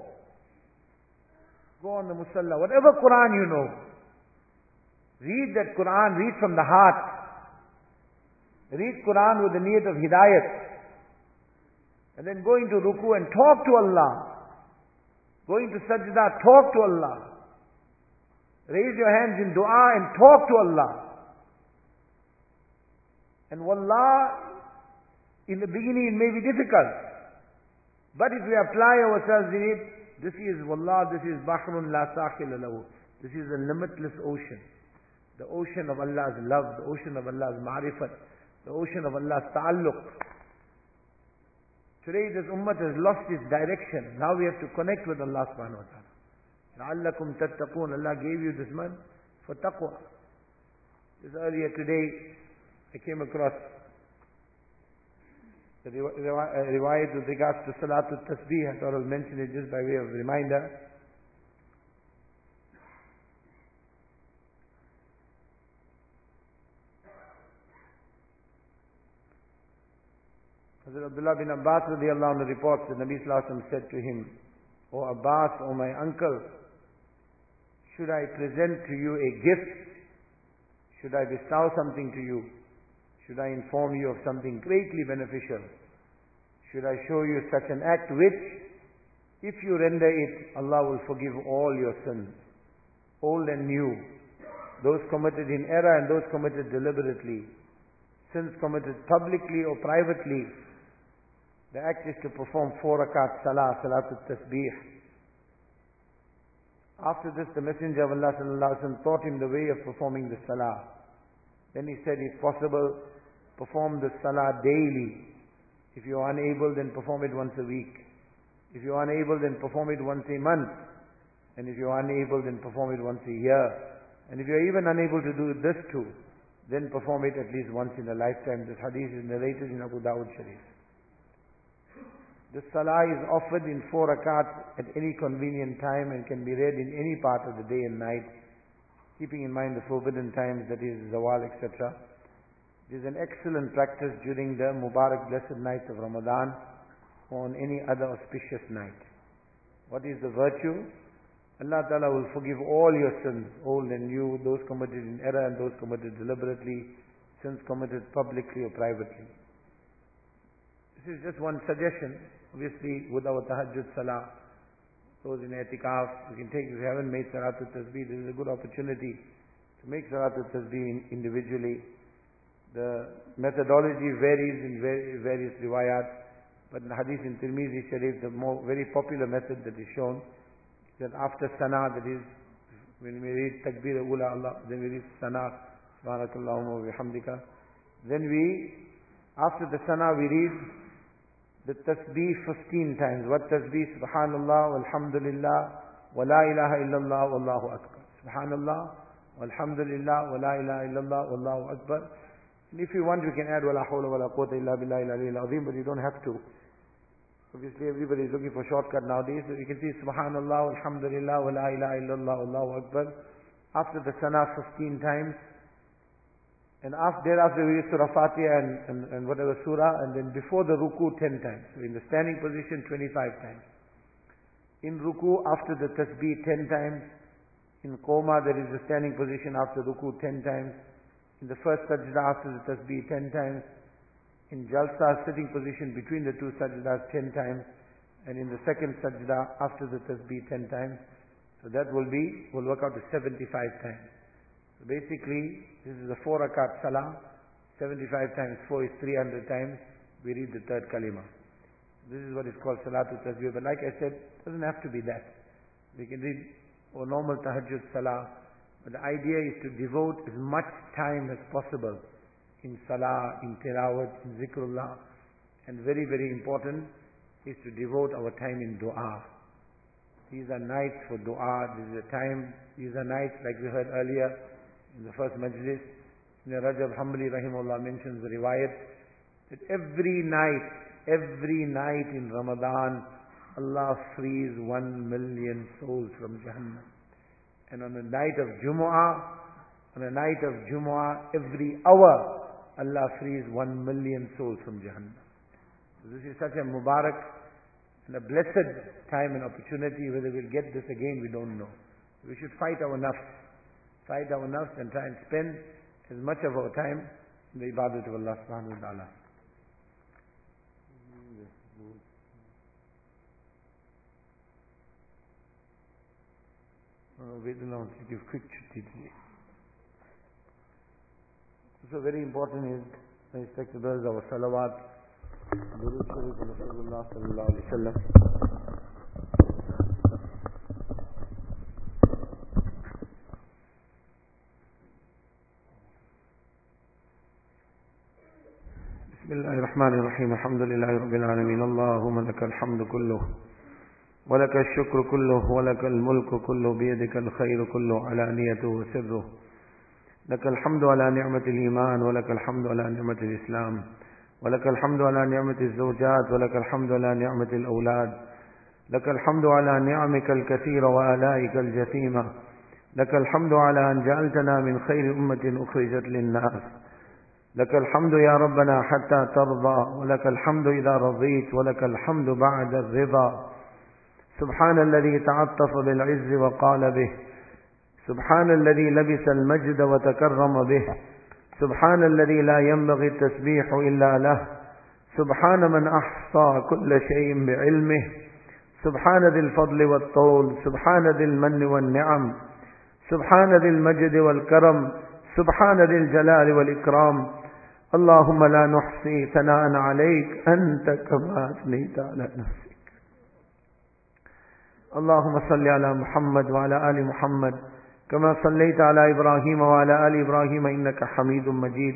Go on the musalla, whatever Quran you know, read that Quran, read from the heart. Read Quran with the niyat of hidayat. And then go into ruku and talk to Allah. Go into sajda, talk to Allah. Raise your hands in dua and talk to Allah. And wallah, in the beginning it may be difficult. But if we apply ourselves in it, this is wallah, this is bahrun la sahila lahu. This is a limitless ocean. The ocean of Allah's love, the ocean of Allah's ma'rifat, the ocean of Allah's ta'alluq. Today this ummah has lost its direction. Now we have to connect with Allah subhanahu wa ta'ala. لَعَلَّكُمْ تَتَّقُونَ, Allah gave you this month for taqwa. Just earlier today, I came across the riwayat with regards to Salatul Tasbih. I thought I'll mention it just by way of reminder. Hazrat Abdullah bin Abbas radiallahu anhu reports that Nabi Sallallahu Alaihi Wasallam said to him, O Abbas, O my uncle, should I present to you a gift? Should I bestow something to you? Should I inform you of something greatly beneficial? Should I show you such an act which, if you render it, Allah will forgive all your sins, old and new, those committed in error and those committed deliberately, sins committed publicly or privately. The act is to perform four rakat salah, salatul tasbih. After this, the Messenger of Allah sallallahu alaihi wasallam taught him the way of performing the salah. Then he said, if possible, perform the salah daily. If you are unable, then perform it once a week. If you are unable, then perform it once a month. And if you are unable, then perform it once a year. And if you are even unable to do this too, then perform it at least once in a lifetime. This hadith is narrated in Abu Dawud Sharif. This salah is offered in four rakats at any convenient time and can be read in any part of the day and night, keeping in mind the forbidden times, that is zawal, et cetera. It is an excellent practice during the Mubarak blessed nights of Ramadan or on any other auspicious night. What is the virtue? Allah Ta'ala will forgive all your sins, old and new, those committed in error and those committed deliberately, sins committed publicly or privately. This is just one suggestion. Obviously, with our tahajjud salah, those in i'tikaf, you can take, if you haven't made salatul tasbih, this is a good opportunity to make salatul tasbih individually. The methodology varies in various riwayat, but in the hadith in Tirmidhi Sharif, the more very popular method that is shown is that after sana, that is, when we read takbir ula Allah, then we read sana, subhanakallahumma wa bihamdika. Then we, after the sana, we read the tasbih fifteen times. What tasbih? Subhanallah, walhamdulillah, wa la ilaha illallah, wallahu akbar. Subhanallah, walhamdulillah, wa la ilaha illallah, wallahu akbar. And if you want, we can add wala hawla wala quwwata illa billahi al-aliyyil azim, but you don't have to. Obviously, everybody is looking for shortcut nowadays. So you can see Subhanallah, Alhamdulillah, wa la ilaha illallah, Allahu Akbar. After the Sana fifteen times. And after, thereafter we read Surah Fatiha and, and, and whatever Surah. And then before the Ruku ten times. So in the standing position twenty-five times. In Ruku after the Tasbih ten times. In Qoma there is the standing position after Ruku ten times. In the first Sajda after the Tasbih ten times. In Jalsa sitting position between the two Sajdas ten times. And in the second Sajda after the Tasbih ten times. So that will be, will work out to seventy-five times. So basically, this is a four rakat salah. seventy-five times four is three hundred times. We read the third kalima. This is what is called Salatul Tasbih. But like I said, it doesn't have to be that. We can read a normal tahajjud salah. But the idea is to devote as much time as possible in salah, in tilawat, in zikrullah. And very, very important is to devote our time in dua. These are nights for dua. This is a time. These are nights, like we heard earlier in the first majlis. Ibn Rajab Hanbali rahimahullah mentions the riwayat that every night, every night in Ramadan, Allah frees one million souls from Jahannam. And on the night of Jumu'ah, on the night of Jumu'ah, every hour, Allah frees one million souls from Jahannam. So this is such a Mubarak and a blessed time and opportunity. Whether we'll get this again, we don't know. We should fight our nafs. Fight our nafs and try and spend as much of our time in the ibadat of Allah subhanahu wa ta'ala. Give quick chutti today. So very important is, respected brothers, our salawat. Durood Sharif of Rasulullah sallallahu alayhi wa sallam. Bismillahir Rahmanir Rahim. Alhamdulillahi Rabbil Alameen. Allahumma lakal hamdu kulluh. ولك الشكر كله ولك الملك كله بيدك الخير كله علانيته وسره لك الحمد على نعمة الإيمان ولك الحمد على نعمة الإسلام ولك الحمد على نعمة الزوجات ولك الحمد على نعمة الأولاد لك الحمد على نعمك الكثيرة وآلائك الجسيمة لك الحمد على أن جعلتنا من خير أمة أخرجت للناس لك الحمد يا ربنا حتى ترضى ولك الحمد إذا رضيت ولك الحمد بعد الرضا سبحان الذي تعطف بالعز وقال به سبحان الذي لبس المجد وتكرم به سبحان الذي لا ينبغي التسبيح إلا له سبحان من أحصى كل شيء بعلمه سبحان ذي الفضل والطول سبحان ذي المن والنعم سبحان ذي المجد والكرم سبحان ذي الجلال والإكرام اللهم لا نحصي ثناء عليك أنت كما أثنيت على نفسك اللهم صل على محمد وعلى آل محمد كما صليت على إبراهيم وعلى آل إبراهيم إنك حميد مجيد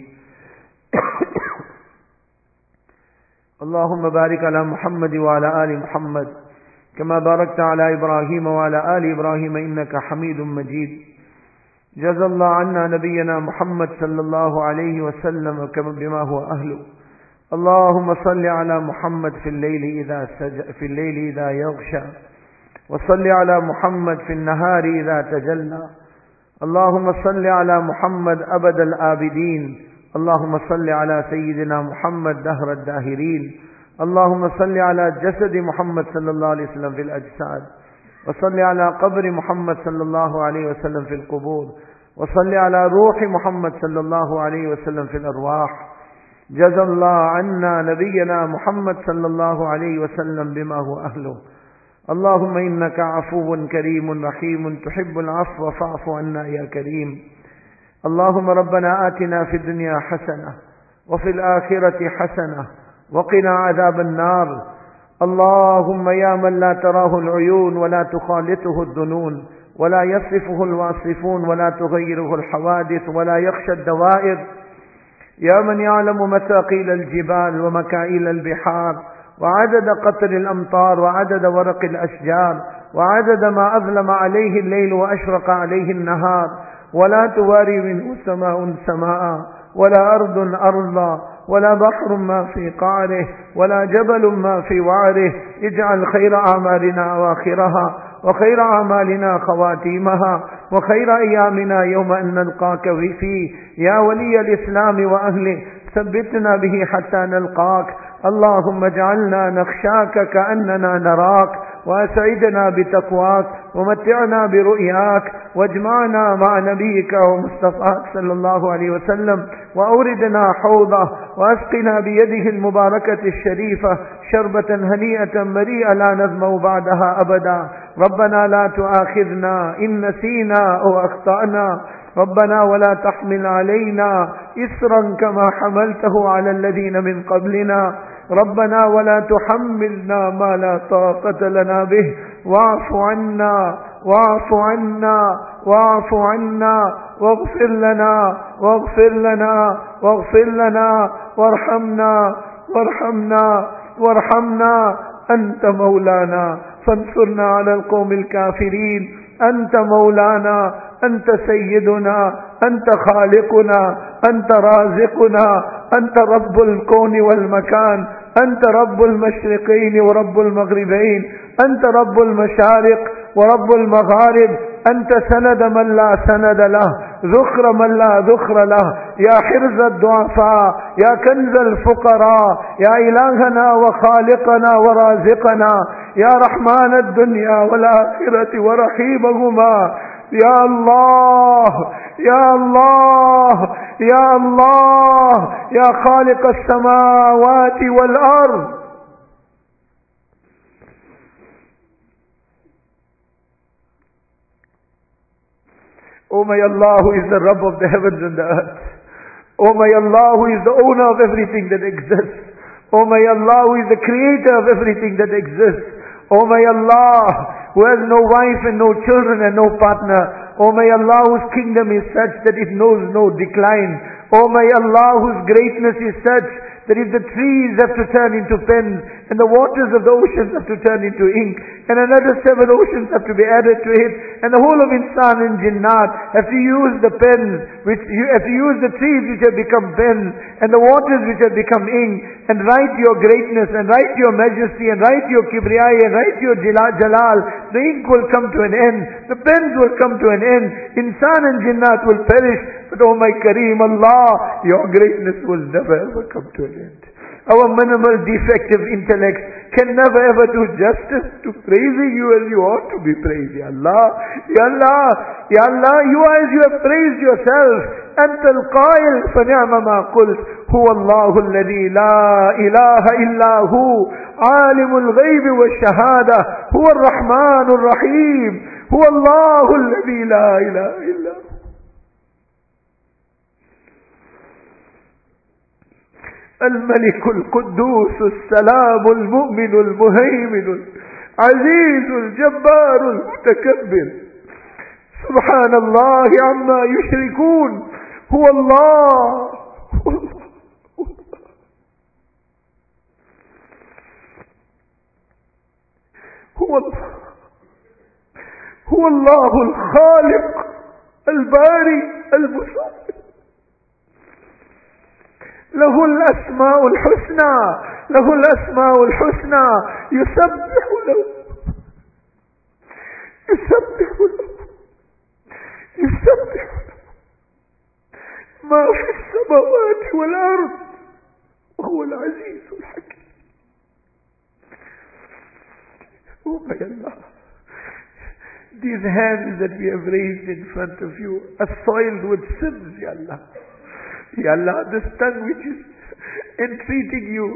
اللهم بارك على محمد وعلى آل محمد كما باركت على إبراهيم وعلى آل إبراهيم إنك حميد مجيد جزا الله عنا نبينا محمد صلى الله عليه وسلم كما بما هو أهله اللهم صل على محمد في الليل إذا سجى في الليل إذا يغشى وصل على محمد في النهار إذا تجلى اللهم صل على محمد أبد الآبدين اللهم صل على سيدنا محمد دهر الداهرين اللهم صل على جسد محمد صلى الله عليه وسلم في الأجساد وصل على قبر محمد صلى الله عليه وسلم في القبور وصل على روح محمد صلى الله عليه وسلم في الأرواح جزا الله عنا نبينا محمد صلى الله عليه وسلم بما هو أهله اللهم إنك عفو كريم رحيم تحب العفو فاعف عنا يا كريم اللهم ربنا آتنا في الدنيا حسنة وفي الآخرة حسنة وقنا عذاب النار اللهم يا من لا تراه العيون ولا تخالطه الظنون ولا يصفه الواصفون ولا تغيره الحوادث ولا يخشى الدوائر يا من يعلم مثاقيل الجبال ومكائل البحار وعدد قطر الأمطار وعدد ورق الأشجار وعدد ما أظلم عليه الليل وأشرق عليه النهار ولا تواري منه سماء سماء ولا أرض أرضا ولا بحر ما في قعره ولا جبل ما في وعره. اجعل خير أعمالنا أواخرها وخير أعمالنا خواتيمها وخير أيامنا يوم أن نلقاك فيه يا ولي الإسلام وأهله. ثبتنا به حتى نلقاك. اللهم اجعلنا نخشاك كأننا نراك وأسعدنا بتقواك ومتعنا برؤياك واجمعنا مع نبيك ومصطفاك صلى الله عليه وسلم وأوردنا حوضه وأسقنا بيده المباركة الشريفة شربة هنيئة مريئة لا نظمأ بعدها أبدا. ربنا لا تؤاخذنا إن نسينا أو أخطأنا. ربنا ولا تحمل علينا إصرا كما حملته على الذين من قبلنا. ربنا ولا تحملنا ما لا طاقة لنا به. واعف عنا واعف عنا واعف عنا واغفر لنا واغفر لنا واغفر لنا وارحمنا وارحمنا وارحمنا. أنت مولانا فانصرنا على القوم الكافرين. أنت مولانا، أنت سيدنا، أنت خالقنا، أنت رازقنا، أنت رب الكون والمكان، أنت رب المشرقين ورب المغربين، أنت رب المشارق ورب المغارب. أنت سند من لا سند له، ذخر من لا ذخر له، يا حرز الضعفاء، يا كنز الفقراء، يا إلهنا وخالقنا ورازقنا، يا رحمن الدنيا والآخرة ورحيمهما. يا الله يا الله يا الله يا خالق السماوات والأرض. Oh my Allah, who is the Rabb of the heavens and the earth. Oh my Allah, who is the owner of everything that exists. Oh my Allah, who is the creator of everything that exists. Oh my Allah, who has no wife and no children and no partner. Oh my Allah, whose kingdom is such that it knows no decline. Oh my Allah, whose greatness is such that if the trees have to turn into pens and the waters of the oceans have to turn into ink and another seven oceans have to be added to it and the whole of insan and jinnat have to use the pens which you have to use the trees which have become pens and the waters which have become ink and write your greatness and write your majesty and write your kibriyai and write your jalal, the ink will come to an end, the pens will come to an end, insan and jinnat will perish, but oh my Kareem Allah, your greatness will never ever come to an end. Our minimal defective intellect can never ever do justice to praising you as you ought to be praised. Ya Allah, Ya Allah, Ya Allah, you as you have praised yourself. أنت القائل فنعم ما قلت هو الله الذي لا إله إلا هو عالم الغيب والشهادة هو الرحمن الرحيم هو الله الذي لا إله إلا هو. الملك القدوس السلام المؤمن المهيمن العزيز الجبار المتكبر سبحان الله عما يشركون. هو الله هو الله هو الله الخالق الباري المصور له الأسماء الحسنى له الأسماء الحسنى يسبح له يسبح له يسبح له ما في السماوات والأرض وهو العزيز الحكيم. Oh my Allah, these hands that we have raised in front of you are soiled with sins, Ya Allah. Ya Allah, this tongue which is entreating you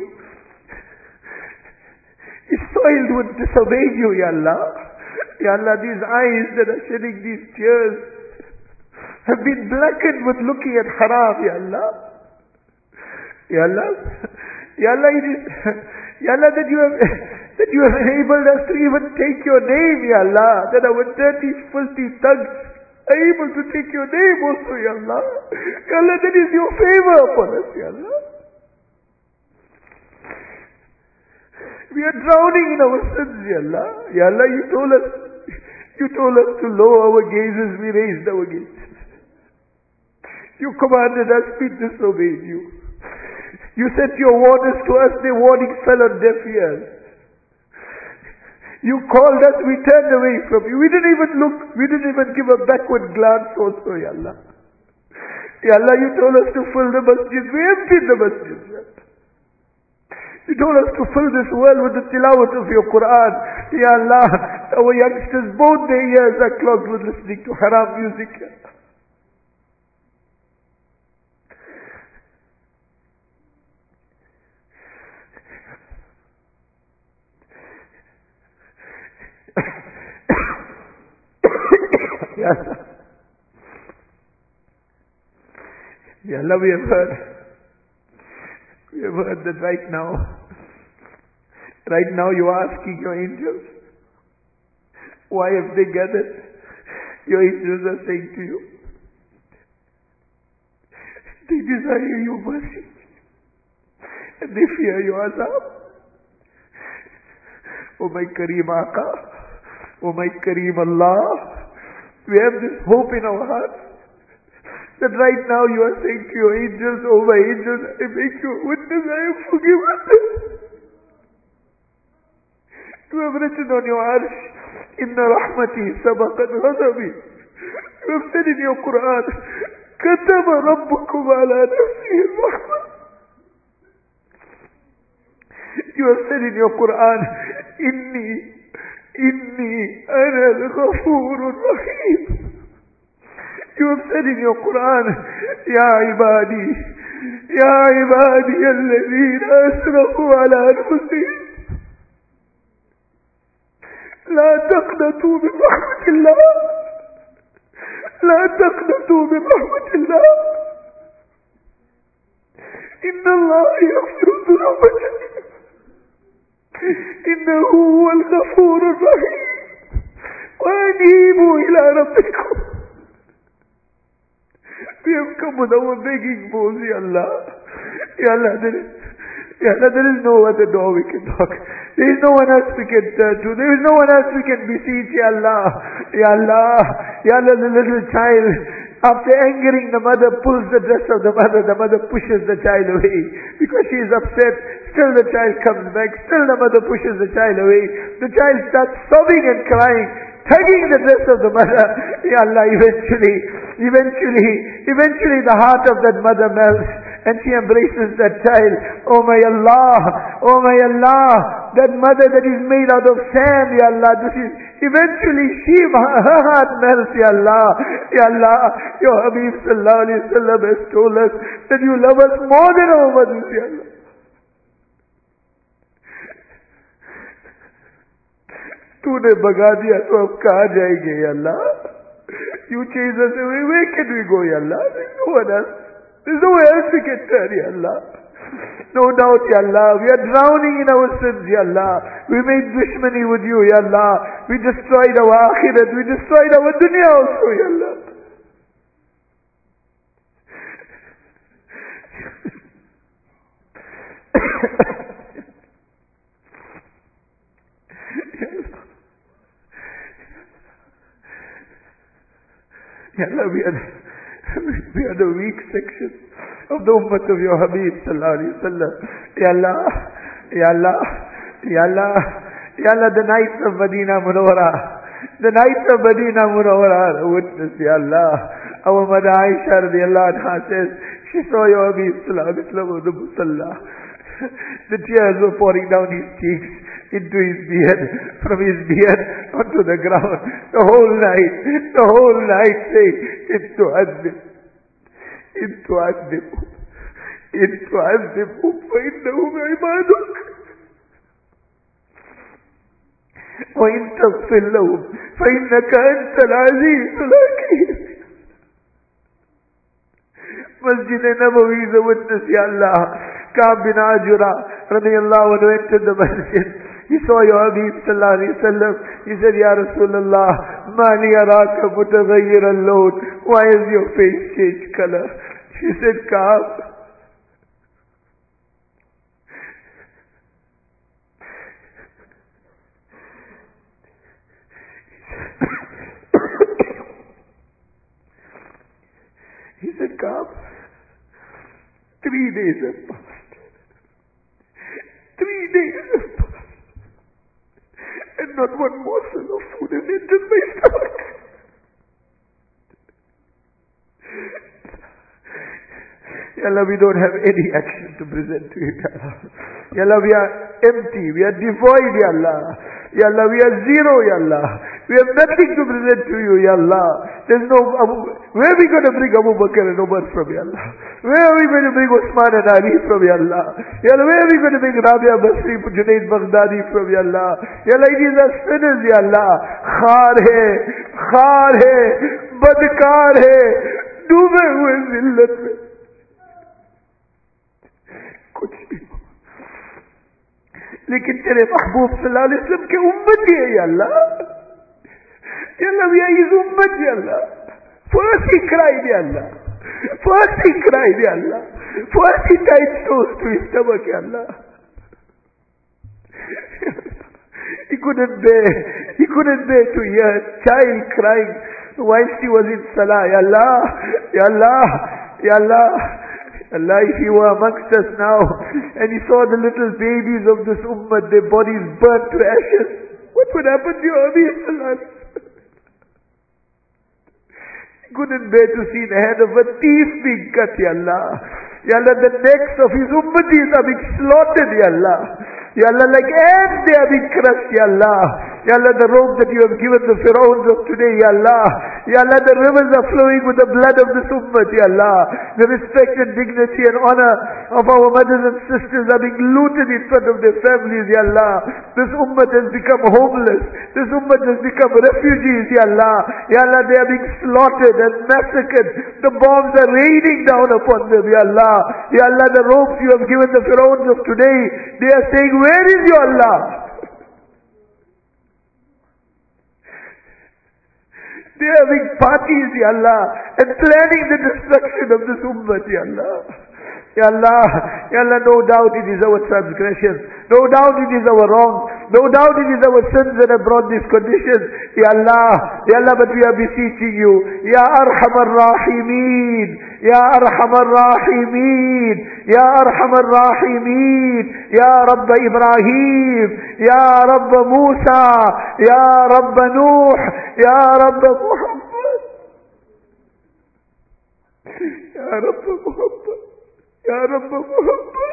is soiled with disobeying you, Ya Allah. Ya Allah, these eyes that are shedding these tears have been blackened with looking at haram, Ya Allah. Ya Allah, Ya Allah, it is, Ya Allah, that you have, that you have enabled us to even take your name, Ya Allah, that our dirty, filthy tongues are able to take your name also, Ya Allah. Ya Allah, that is your favor upon us, Ya Allah. We are drowning in our sins, Ya Allah. Ya Allah, you told us, you told us to lower our gazes, we raised our gazes. You commanded us, we disobeyed you. You sent your warners to us, their warning fell on deaf ears. You called us, we turned away from you. We didn't even look, we didn't even give a backward glance also, Ya Allah. Ya Allah, you told us to fill the masjid, we emptied the masjid. You told us to fill this world with the tilawat of your Quran. Ya Allah, our youngsters, both their ears are clogged with listening to haram music. Ya Allah. Ya Allah, we have heard. We have heard that right now, right now you are asking your angels, why have they gathered? Your angels are saying to you, they desire your mercy, and they fear your azab. O my Kareem Aka, O my Kareem Allah, we have this hope in our hearts, that right now you are saying to your angels, oh my angels, I make you a witness, I have forgiven them. You have written on your arsh, Inna rahmati sabaqat ghadabi. You have said in your Quran, Kataba rabbukum ala nafsihi rahmah. You have said in your Quran, Inni, Inni ana al-ghafurur rahim. You have said in your Quran, Ya ibadi, Ya ibadi alladhina asrafu ala anfusihim, La taqnatu min rahmatillah, La taqnatu min rahmatillah, Inna Allah yaghfiru dhunuba jami'an, Innahu huwal ghafurur rahim, Wa anibu ila rabbikum. We have come with our begging bowls, Ya Allah. Ya Allah, there is, Ya Allah, there is no other door we can knock. There is no one else we can turn to. There is no one else we can beseech, Ya Allah. Ya Allah, Ya Allah, the little child, after angering the mother, pulls the dress of the mother. The mother pushes the child away because she is upset. Still the child comes back. Still the mother pushes the child away. The child starts sobbing and crying, tugging the dress of the mother. Ya Allah, eventually, eventually, eventually the heart of that mother melts and she embraces that child. Oh my Allah, oh my Allah, that mother that is made out of sand, Ya Allah, this is, eventually she, her heart melts, Ya Allah. Ya Allah, your Habib Sallallahu Alaihi Wasallam has told us that you love us more than our mothers, Ya Allah. तूने भगा दिया तो अब कहाँ जाएंगे या अल्लाह? You chase us away, where can we go ya Allah? There's no one else. There's nowhere else we can turn ya Allah. No doubt ya Allah, we are drowning in our sins ya Allah. We made dushmani with you ya Allah. We destroyed our akhirat, we destroyed our dunya also ya Allah. Ya Allah, we are, we are the weak section of the ummah of your Habib Sallallahu Alaihi Wasallam. Ya Allah, Ya Allah, Ya Allah, Ya Allah, the nights of Medina Munawwara, the nights of Medina Munawwara are a witness, Ya Allah. Our mother Aisha radiallahu anha says, she saw your Habib Sallallahu Alaihi Wasallam on the musalla. The tears were pouring down his cheeks, into his beard, from his beard onto the ground, the whole night, the whole night saying, Into Azim, Into Azim, Into Azim, فَإِنَّهُمْ عِبَادُكَ وَإِن تَغْفِرْ لَهُمْ فَإِنَّكَ أَنْتَ الْعَزِيزُ الْحَكِيمُ. Masjid Nabawi is a witness, Ya Allah. Ka'b bin Ajura radiyallahu anhu entered the masjid. He saw your Habib Sallallahu Alaihi Wasallam. He said, Ya Rasulullah, ma li araka mutaghayyir al-lawn. Why has your face changed color? She said, Ka'b, he said, Ka'b, Three days have passed. Three days have passed. And not one morsel of food has entered my stomach. Ya Allah, we don't have any action to present to you, Ya Allah. Ya Allah, we are empty, we are devoid, Ya Allah. Ya Allah, we are zero, Ya Allah. We have nothing to present to you, Ya Allah. There's no, Abu, where are we going to bring Abu Bakr and Umar from, Ya Allah? Where are we going to bring Usman and Ali from, Ya Allah? Ya Allah, where are we going to bring Rabia Basri, Junaid Baghdadi from, Ya Allah? Ya Allah, it is a sinners, Ya Allah. Khar hai, khar hai, badkar hai, डूबे हुए जिल्लत में कुछ भी हो, लेकिन तेरे महबूब सल्लल्लाहु अलैहि वसल्लम के उम्मत है या अल्लाह, या अल्लाह, we are his ummah, ya Allah. For us he cried, ya Allah. For us he cried, ya Allah. For us he tied stones to his stomach, ya Allah. He couldn't bear, he couldn't bear to hear a child crying whilst he was in salah. Ya Allah, Ya Allah, Ya Allah. Allah, if he were amongst us now and he saw the little babies of this ummah, their bodies burnt to ashes, what would happen to your Habib Salah? He couldn't bear to see the head of a thief being cut, Ya Allah. Ya Allah, the necks of his ummatis are being slaughtered, Ya Allah. Ya Allah, like ants they are being crushed, Ya Allah. Ya Allah, the robe that you have given the Pharaohs of today, Ya Allah. Ya Allah, the rivers are flowing with the blood of this ummah, Ya Allah. The respect and dignity and honor of our mothers and sisters are being looted in front of their families, Ya Allah. This ummah has become homeless. This ummah has become refugees, Ya Allah. Ya Allah, they are being slaughtered and massacred. The bombs are raining down upon them, Ya Allah. Ya Allah, the robes you have given the Pharaohs of today, they are saying, where is your Allah? They are having parties, Ya Allah, and planning the destruction of this ummah, Ya Allah. Ya Allah, Ya Allah, no doubt it is our transgressions. No doubt it is our wrong. No doubt it is our sins that have brought these conditions. Ya Allah, Ya Allah, but we are beseeching you. Ya Arhamar Rahimeen. Ya Arhamar Rahimeen. Ya Arhamar Rahimeen. Ya Rabb Ibrahim. Ya Rabb Musa. Ya Rabb Nuh. Ya Rabb Muhammad. Ya Rabb Muhammad. Ya Rabb Muhammad.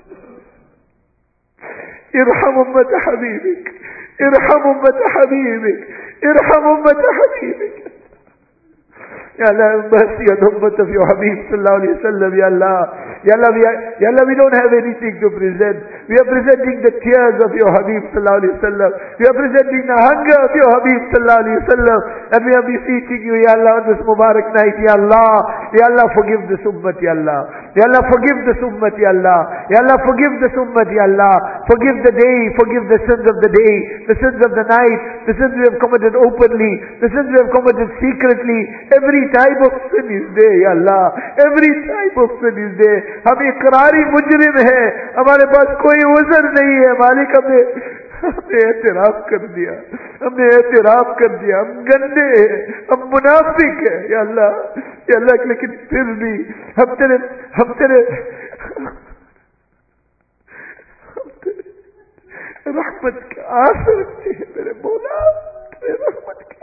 ارحم أمة حبيبك, ارحم أمة حبيبك, ارحم أمة حبيبك. Ya Allah, have mercy on the ummah of your Habib sallallahu alayhi wa sallam, Ya Allah. Ya Allah, we are, Ya Allah, we don't have anything to present. We are presenting the tears of your Habib sallallahu alayhi wa sallam. We are presenting the hunger of your Habib sallallahu alayhi wa sallam. And we are beseeching you, Ya Allah, on this Mubarak night, Ya Allah. Ya Allah, forgive this ummah, Ya Allah. Ya Allah, forgive this ummah, Ya Allah. Ya Allah, forgive this ummah, Ya Allah. Forgive the day, forgive the sins of the day, the sins of the night, the sins we have committed openly, the sins we have committed secretly. Every type of sin is there, Ya Allah. Every type of sin is there. हम इकरारी मुजरिम है, हमारे पास कोई उज़र नहीं है मालिक. हमने हमने एतराफ कर दिया, हमने एतराफ कर दिया, हम गंदे हैं, हम मुनाफिक है, या अल्लाह, या अल्लाह. लेकिन फिर भी हम तेरे हम तेरे हम तेरे रहमत के आस रखते हैं मेरे मौला, तेरे रहमत के.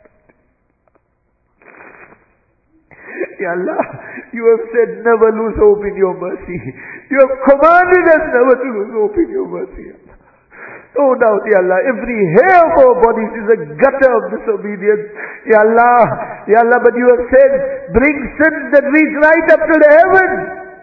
Ya Allah, you have said never lose hope in your mercy. You have commanded us never to lose hope in your mercy. No doubt, Ya Allah, every hair of our bodies is a gutter of disobedience. Ya Allah, Ya Allah, but you have said, bring sins that reach right up to the heavens.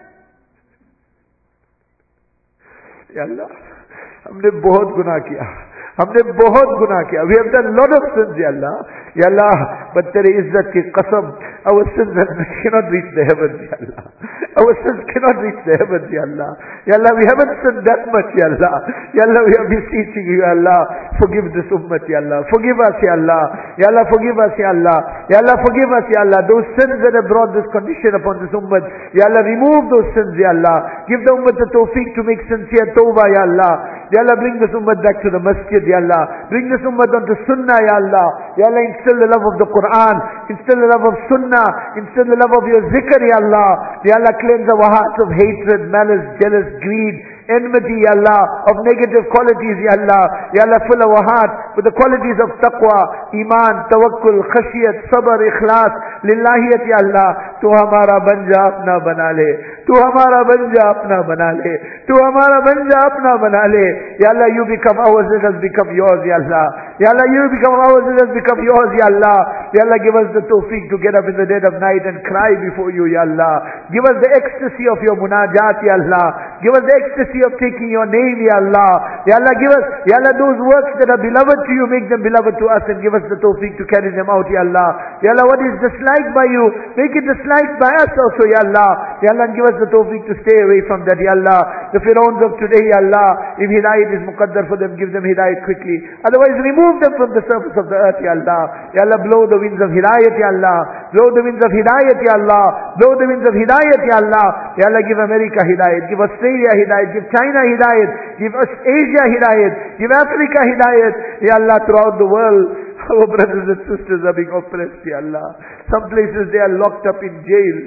Ya Allah, हमने बहुत गुनाह किया, हमने बहुत गुनाह किया. We have done a lot of sins, Ya Allah. Ya Allah, but तेरे इज्जत की कसम, our sins cannot reach the heavens, Ya Allah. Our sins cannot reach the heavens, Ya Allah. Ya Allah, we haven't sinned that much, Ya Allah. Ya Allah, we are beseeching you, Ya Allah. Forgive this ummah, Ya Allah. Forgive us, Ya Allah. Ya Allah, forgive us, Ya Allah. Ya Allah, forgive us, Ya Allah. Those sins that have brought this condition upon this ummah, Ya Allah, remove those sins, Ya Allah. Give the ummah the tawfiq to make sincere tawbah, Ya Allah. Ya Allah, bring this ummah back to the masjid, Ya Allah. Bring this ummah onto sunnah, Ya Allah. Ya Allah, instill the love of the Quran, instill the love of sunnah, instill the love of your zikr, Ya Allah. Ya Allah, cleanse our hearts of hatred, malice, jealous, greed, enmity, Ya Allah, of negative qualities, Ya Allah. Ya Allah, fill our heart with the qualities of taqwa, iman, tawakkul, khashiyat, sabr, ikhlas, lillahiyat, Ya Allah. Tu hamara banja apna bana le. Tu hamara banja apna bana le. Tu hamara banja apna bana le. Ya Allah, you become ours, let us become yours, Ya Allah. Ya Allah, you become ours, let us become yours, Ya Allah. Ya Allah, give us the tawfiq to get up in the dead of night and cry before you, Ya Allah. Give us the ecstasy of your munajat, Ya Allah. Give us the ecstasy of taking your name, Ya Allah. Ya Allah, give us, Ya Allah, those works that are beloved to you, make them beloved to us and give us the tawfiq to carry them out, Ya Allah. Ya Allah, what is disliked by you, make it disliked by us also, Ya Allah. Ya Allah, and give us the tawfiq to stay away from that, Ya Allah. The Fir'auns of today, Ya Allah, if hidayat is muqaddar for them, give them hidayat quickly. Otherwise, remove them from the surface of the earth, Ya Allah. Ya Allah, blow the winds of hidayat, Ya Allah. Blow the winds of hidayat, Ya Allah. Blow the winds of hidayat, Ya Allah. Ya Allah, give America hidayat, give Australia hidayat, give China hidayat, give us Asia hidayat, give Africa hidayat. Ya Allah, throughout the world, our brothers and sisters are being oppressed, Ya Allah. Some places they are locked up in jails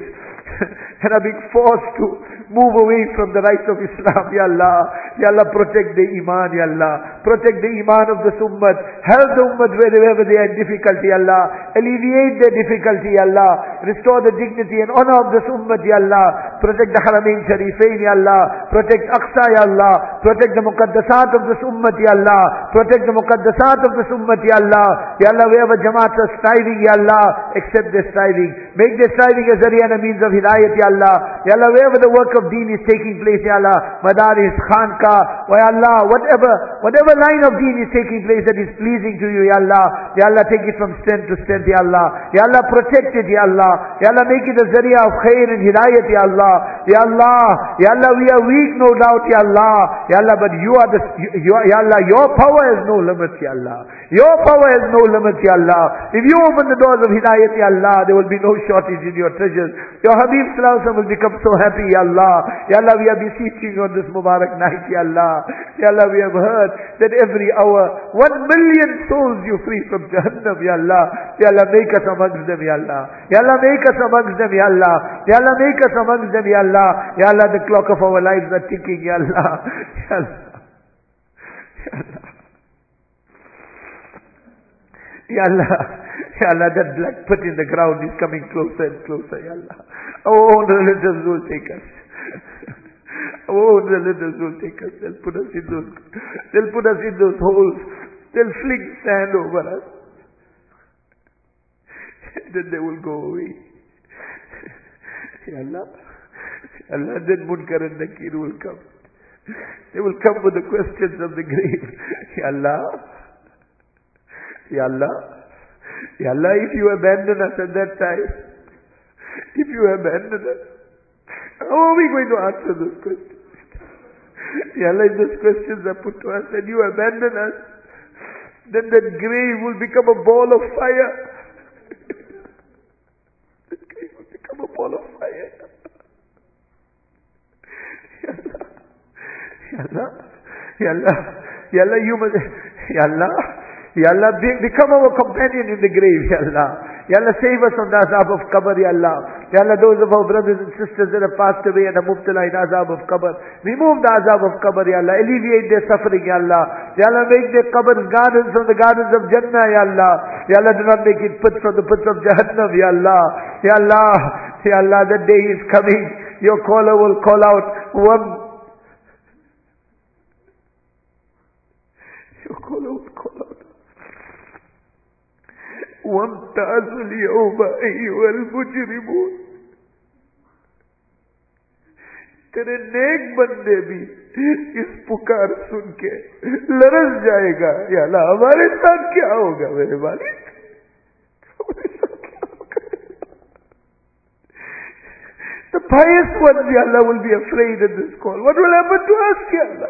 and are being forced to move away from the rights of Islam, Ya Allah. Ya Allah, protect the iman, Ya Allah. Protect the iman of this ummah. Help the ummah wherever they are in difficulty, Ya Allah. Alleviate their difficulty, Ya Allah. Restore the dignity and honor of this ummah, Ya Allah. Protect the Haramain Sharifain, Ya Allah. Protect Aqsa, Ya Allah. Protect the Muqaddasat of this ummah, Ya Allah. Protect the Muqaddasat of this ummah, Ya Allah. Ya Allah, wherever Jamaats are striving, Ya Allah, accept their striving. Make their striving a zariya and a means of hidayat, Ya Allah. Ya Allah, wherever the work of deen is taking place, Ya Allah, Madaris, Khanka, Ya Allah, whatever, whatever line of deen is taking place that is pleasing to you, Ya Allah. Ya Allah, take it from strength to strength, Ya Allah. Ya Allah, protect it, Ya Allah. Ya Allah, make it a zariya of khair and hidayat, Ya Allah. Ya Allah, Ya Allah, we are weak, no doubt, Ya Allah. Ya Allah, but you are the, you, Ya Allah, your power has no limits, Ya Allah. Your power has no limits, Ya Allah. If you open the doors of hidayat, Ya Allah, there will be no shortage in your treasures. Your Habib Sallallahu Alaihi Wasallam will become so happy, Ya Allah. Ya Allah, we are beseeching on this Mubarak night, Ya Allah. Ya Allah, we have heard that every hour, one million souls you free from Jahannam, Ya Allah. Ya Allah, make us amongst them, Ya Allah. Ya Allah, make us amongst them, Ya Allah. Ya Allah, make us amongst them, Ya Allah. Ya Allah, the clock of our lives are ticking, Ya Allah. Ya Allah. Ya Allah. Ya Allah, Ya Allah, that black pit in the ground is coming closer and closer, Ya Allah. Our own relatives will take us. Our own relatives will take us. They'll put us in those, they'll put us in those holes. They'll fling sand over us. Then they will go away. Ya Allah, Ya Allah, then Munkar and Nakir will come. They will come with the questions of the grave. Ya Allah, Ya Allah, Ya Allah, if you abandon us at that time, if you abandon us, how are we going to answer those questions? Ya Allah, if those questions are put to us and you abandon us, then that grave will become a ball of fire. That grave will become a ball of fire. Ya Allah, Ya Allah, Ya Allah, Ya Allah, you must, Ya Allah, Ya Allah, be, become our companion in the grave, Ya Allah. Ya Allah, save us from the azab of qabr, Ya Allah. Ya Allah, those of our brothers and sisters that have passed away and are mubtala in azab of qabr, remove the azab of qabr, Ya Allah. Alleviate their suffering, Ya Allah. Ya Allah, make their qabrs gardens from the gardens of Jannah, Ya Allah. Ya Allah, do not make it pits from the pits of Jahannam, Ya Allah. Ya Allah, Ya Allah, the day is coming. Your caller will call out, one. Your caller will call out. وَامْتَازُوا الْيَوْمَ أَيُّهَا الْمُجْرِمُونَ. तेरे नेक बंदे भी इस पुकार सुन के लरस जाएगा, या अल्लाह हमारे साथ क्या होगा मेरे मालिक, हमारे साथ क्या होगा. The pious ones, Ya Allah, will be afraid at this call. What will happen to us, Ya Allah?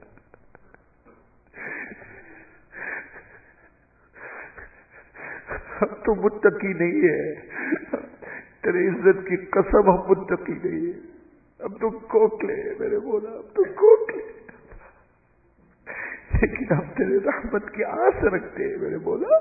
हम तो मुत्तकी नहीं है, तेरे इज्जत की कसम हम मुत्तकी नहीं है. हम तो खोखले मेरे बोला, हम तो खोखले. लेकिन हम तेरे रहमत की आस रखते हैं मेरे मौला।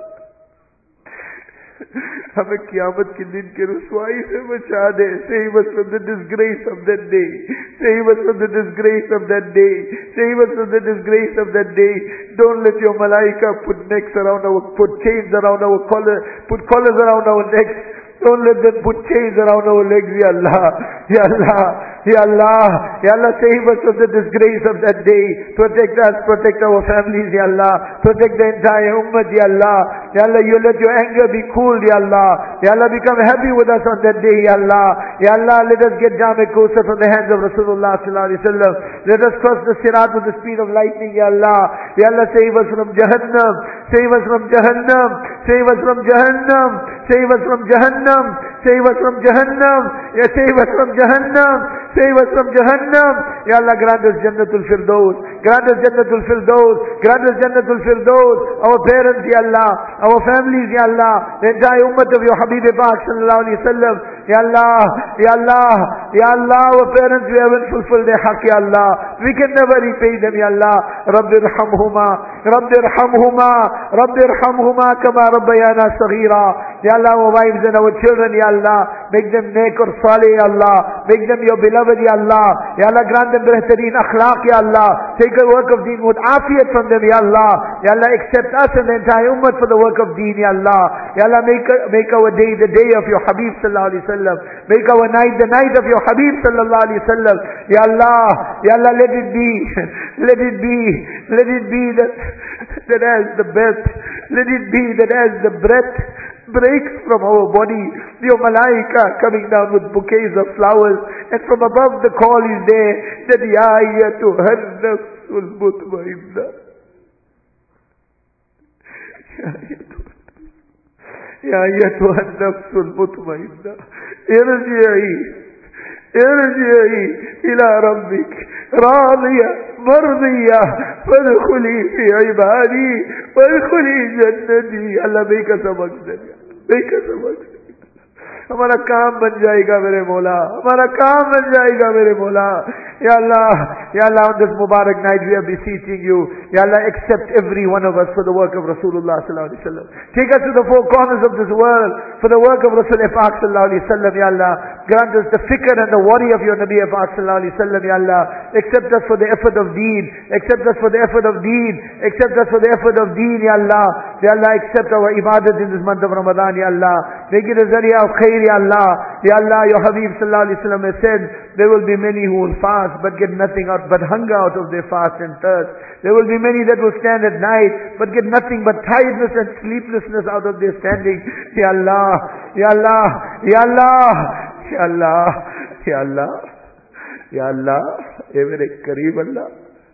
हमें क़यामत के दिन के रुसवाई से बचा दे। Save us from the disgrace of that day. Save us from the disgrace of that day. Save us from the disgrace of that day. Don't let your malaika put necks around our, put chains around our collar, put collars around our necks. Don't let them put chains around our legs, Ya Allah. Ya Allah. Ya Allah. Ya Allah, save us from the disgrace of that day. Protect us, protect our families, Ya Allah. Protect the entire ummah, Ya Allah. Ya Allah, you let your anger be cooled, Ya Allah. Ya Allah, become happy with us on that day, Ya Allah. Ya Allah, let us get Jami Kawthar from the hands of Rasulullah sallallahu alaihi wasallam. Let us cross the Sirat with the speed of lightning, Ya Allah. Ya Allah, save us from Jahannam. Save us from Jahannam. Save us from Jahannam. Save us from Jahannam. Save us from Jahannam. Ya save us from Jahannam. Save us from Jahannam. Ya Allah, grant us Jannatul Firdaus. Grant us Jannatul Firdaus. Grant us Jannatul Firdaus. Our parents, Ya Allah. Our families, Ya Allah. The entire ummah of your Habib Pak sallallahu alayhi wa sallam. Ya Allah. Ya Allah. Ya Allah, our parents, we haven't fulfilled their haqq, Ya Allah. We can never repay them, Ya Allah. Rabbi irhamhuma. Rabbi irhamhuma. Rabbi irhamhuma kama rabbayana saghira. Ya Allah, our wives and our children, Ya Allah. Make them neek or salih, Ya Allah. Make them your beloved, Ya Allah. Ya Allah, grant them behtareen akhlaq, Ya Allah. Take the work of deen with afiyat from them, Ya Allah. Ya Allah, accept us and the entire ummah for the work of deen, Ya Allah. Ya Allah, make, make our day the day of your Habib sallallahu alaihi wasallam. Make our night the night of your Habib sallallahu alaihi wasallam. Ya Allah, Ya Allah, let it be, let it be, let it be that, that as the breath, let it be that as the breath breaks from our body, your malaika coming down with bouquets of flowers, and from above the call is there that Ya ayyatuhan nafsul mutmainna, Ya ayyatuhan nafsul mutmainna, irji'i irji'i ila rabbik radiya مرضية فادخلي في عبادي وادخلي جنتي. Allah, make us amongst them. Make us amongst them. हमारा काम बन जाएगा मेरे मौला, हमारा काम बन जाएगा मेरे मौला. Ya Allah, Ya Allah, on this Mubarak night we are beseeching you. Ya Allah, accept every one of us for the work of Rasulullah sallallahu alaihi wasallam. Take us to the four corners of this world for the work of Rasulullah Pak sallallahu alaihi wasallam. Ya Allah, grant us the fikr and the worry of your Nabi Pak sallallahu alaihi wasallam. Ya Allah, accept us for the effort of deen. Accept us for the effort of deen. Accept us for the effort of deen. Ya Allah, Ya Allah, accept our ibadat in this month of Ramadan. Ya Allah, make it a zariya of khair. Ya Allah, Ya Allah, your Habib sallallahu alaihi wasallam has said there will be many who will fast but get nothing out but hunger out of their fast and thirst. There will be many that will stand at night but get nothing but tiredness and sleeplessness out of their standing. Ya Allah, Ya Allah, Ya Allah, Ya Allah, Ya Allah, Ya Allah, Ya mere Kareem Allah.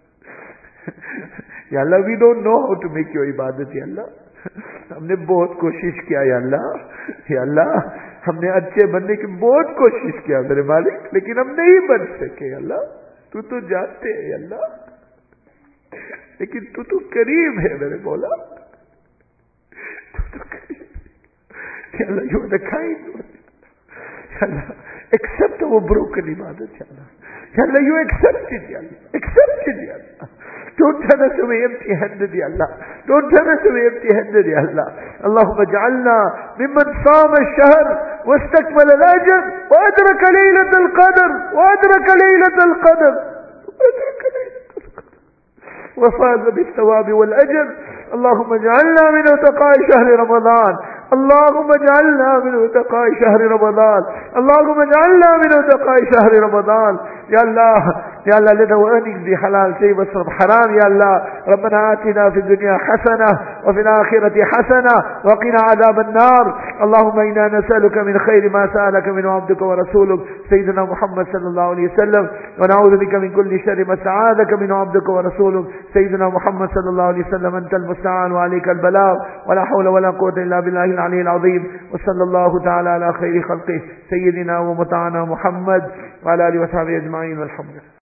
Ya Allah, we don't know how to make your ibadat, Ya Allah. हमने बहुत कोशिश किया, या अल्लाह, या अल्लाह, हमने अच्छे बनने की बहुत कोशिश किया मेरे मालिक, लेकिन हम नहीं बन सके. अल्लाह, तू तो जानते है अल्लाह, लेकिन तू तो करीम है मेरे मौला, तू तो करीम. या अल्लाह, you are the kind one. Ya Allah, accept our broken ibadat, Ya Allah. Ya Allah, you accept it, Ya Allah. Accept it, Ya Allah. Don't turn us away empty-handed, Ya Allah. Don't turn us away empty-handed, Ya Allah. Allahumma ja'alna mimman sama ash-shahr wa istakmala al-ajr wa adraka laylat al-qadr wa adraka laylat al-qadr wa adraka laylat al-qadr wa faza bis-thawab wal-ajr. Allahumma ja'alna min utaqa'i shahri Ramadan. اللهم اجعلنا من اتقاء شهر رمضان. اللهم اجعلنا من اتقاء شهر رمضان. يا الله, يا الله, let our earnings be halal, save us from haram. يا الله, ربنا آتنا في الدنيا حسنة وفي الآخرة حسنة وقنا عذاب النار. اللهم إنا نسألك من خير ما سألك منه عبدك ورسولك سيدنا محمد صلى الله عليه وسلم, ونعوذ بك من كل شر ما استعاذك منه عبدك ورسولك سيدنا محمد صلى الله عليه وسلم. أنت المستعان وعليك البلاغ ولا حول ولا قوة إلا بالله العلي العظيم. وصلى الله تعالى على خير خلقه سيدنا ومتعنا محمد وعلى آله وصحبه أجمعين والحمد لله.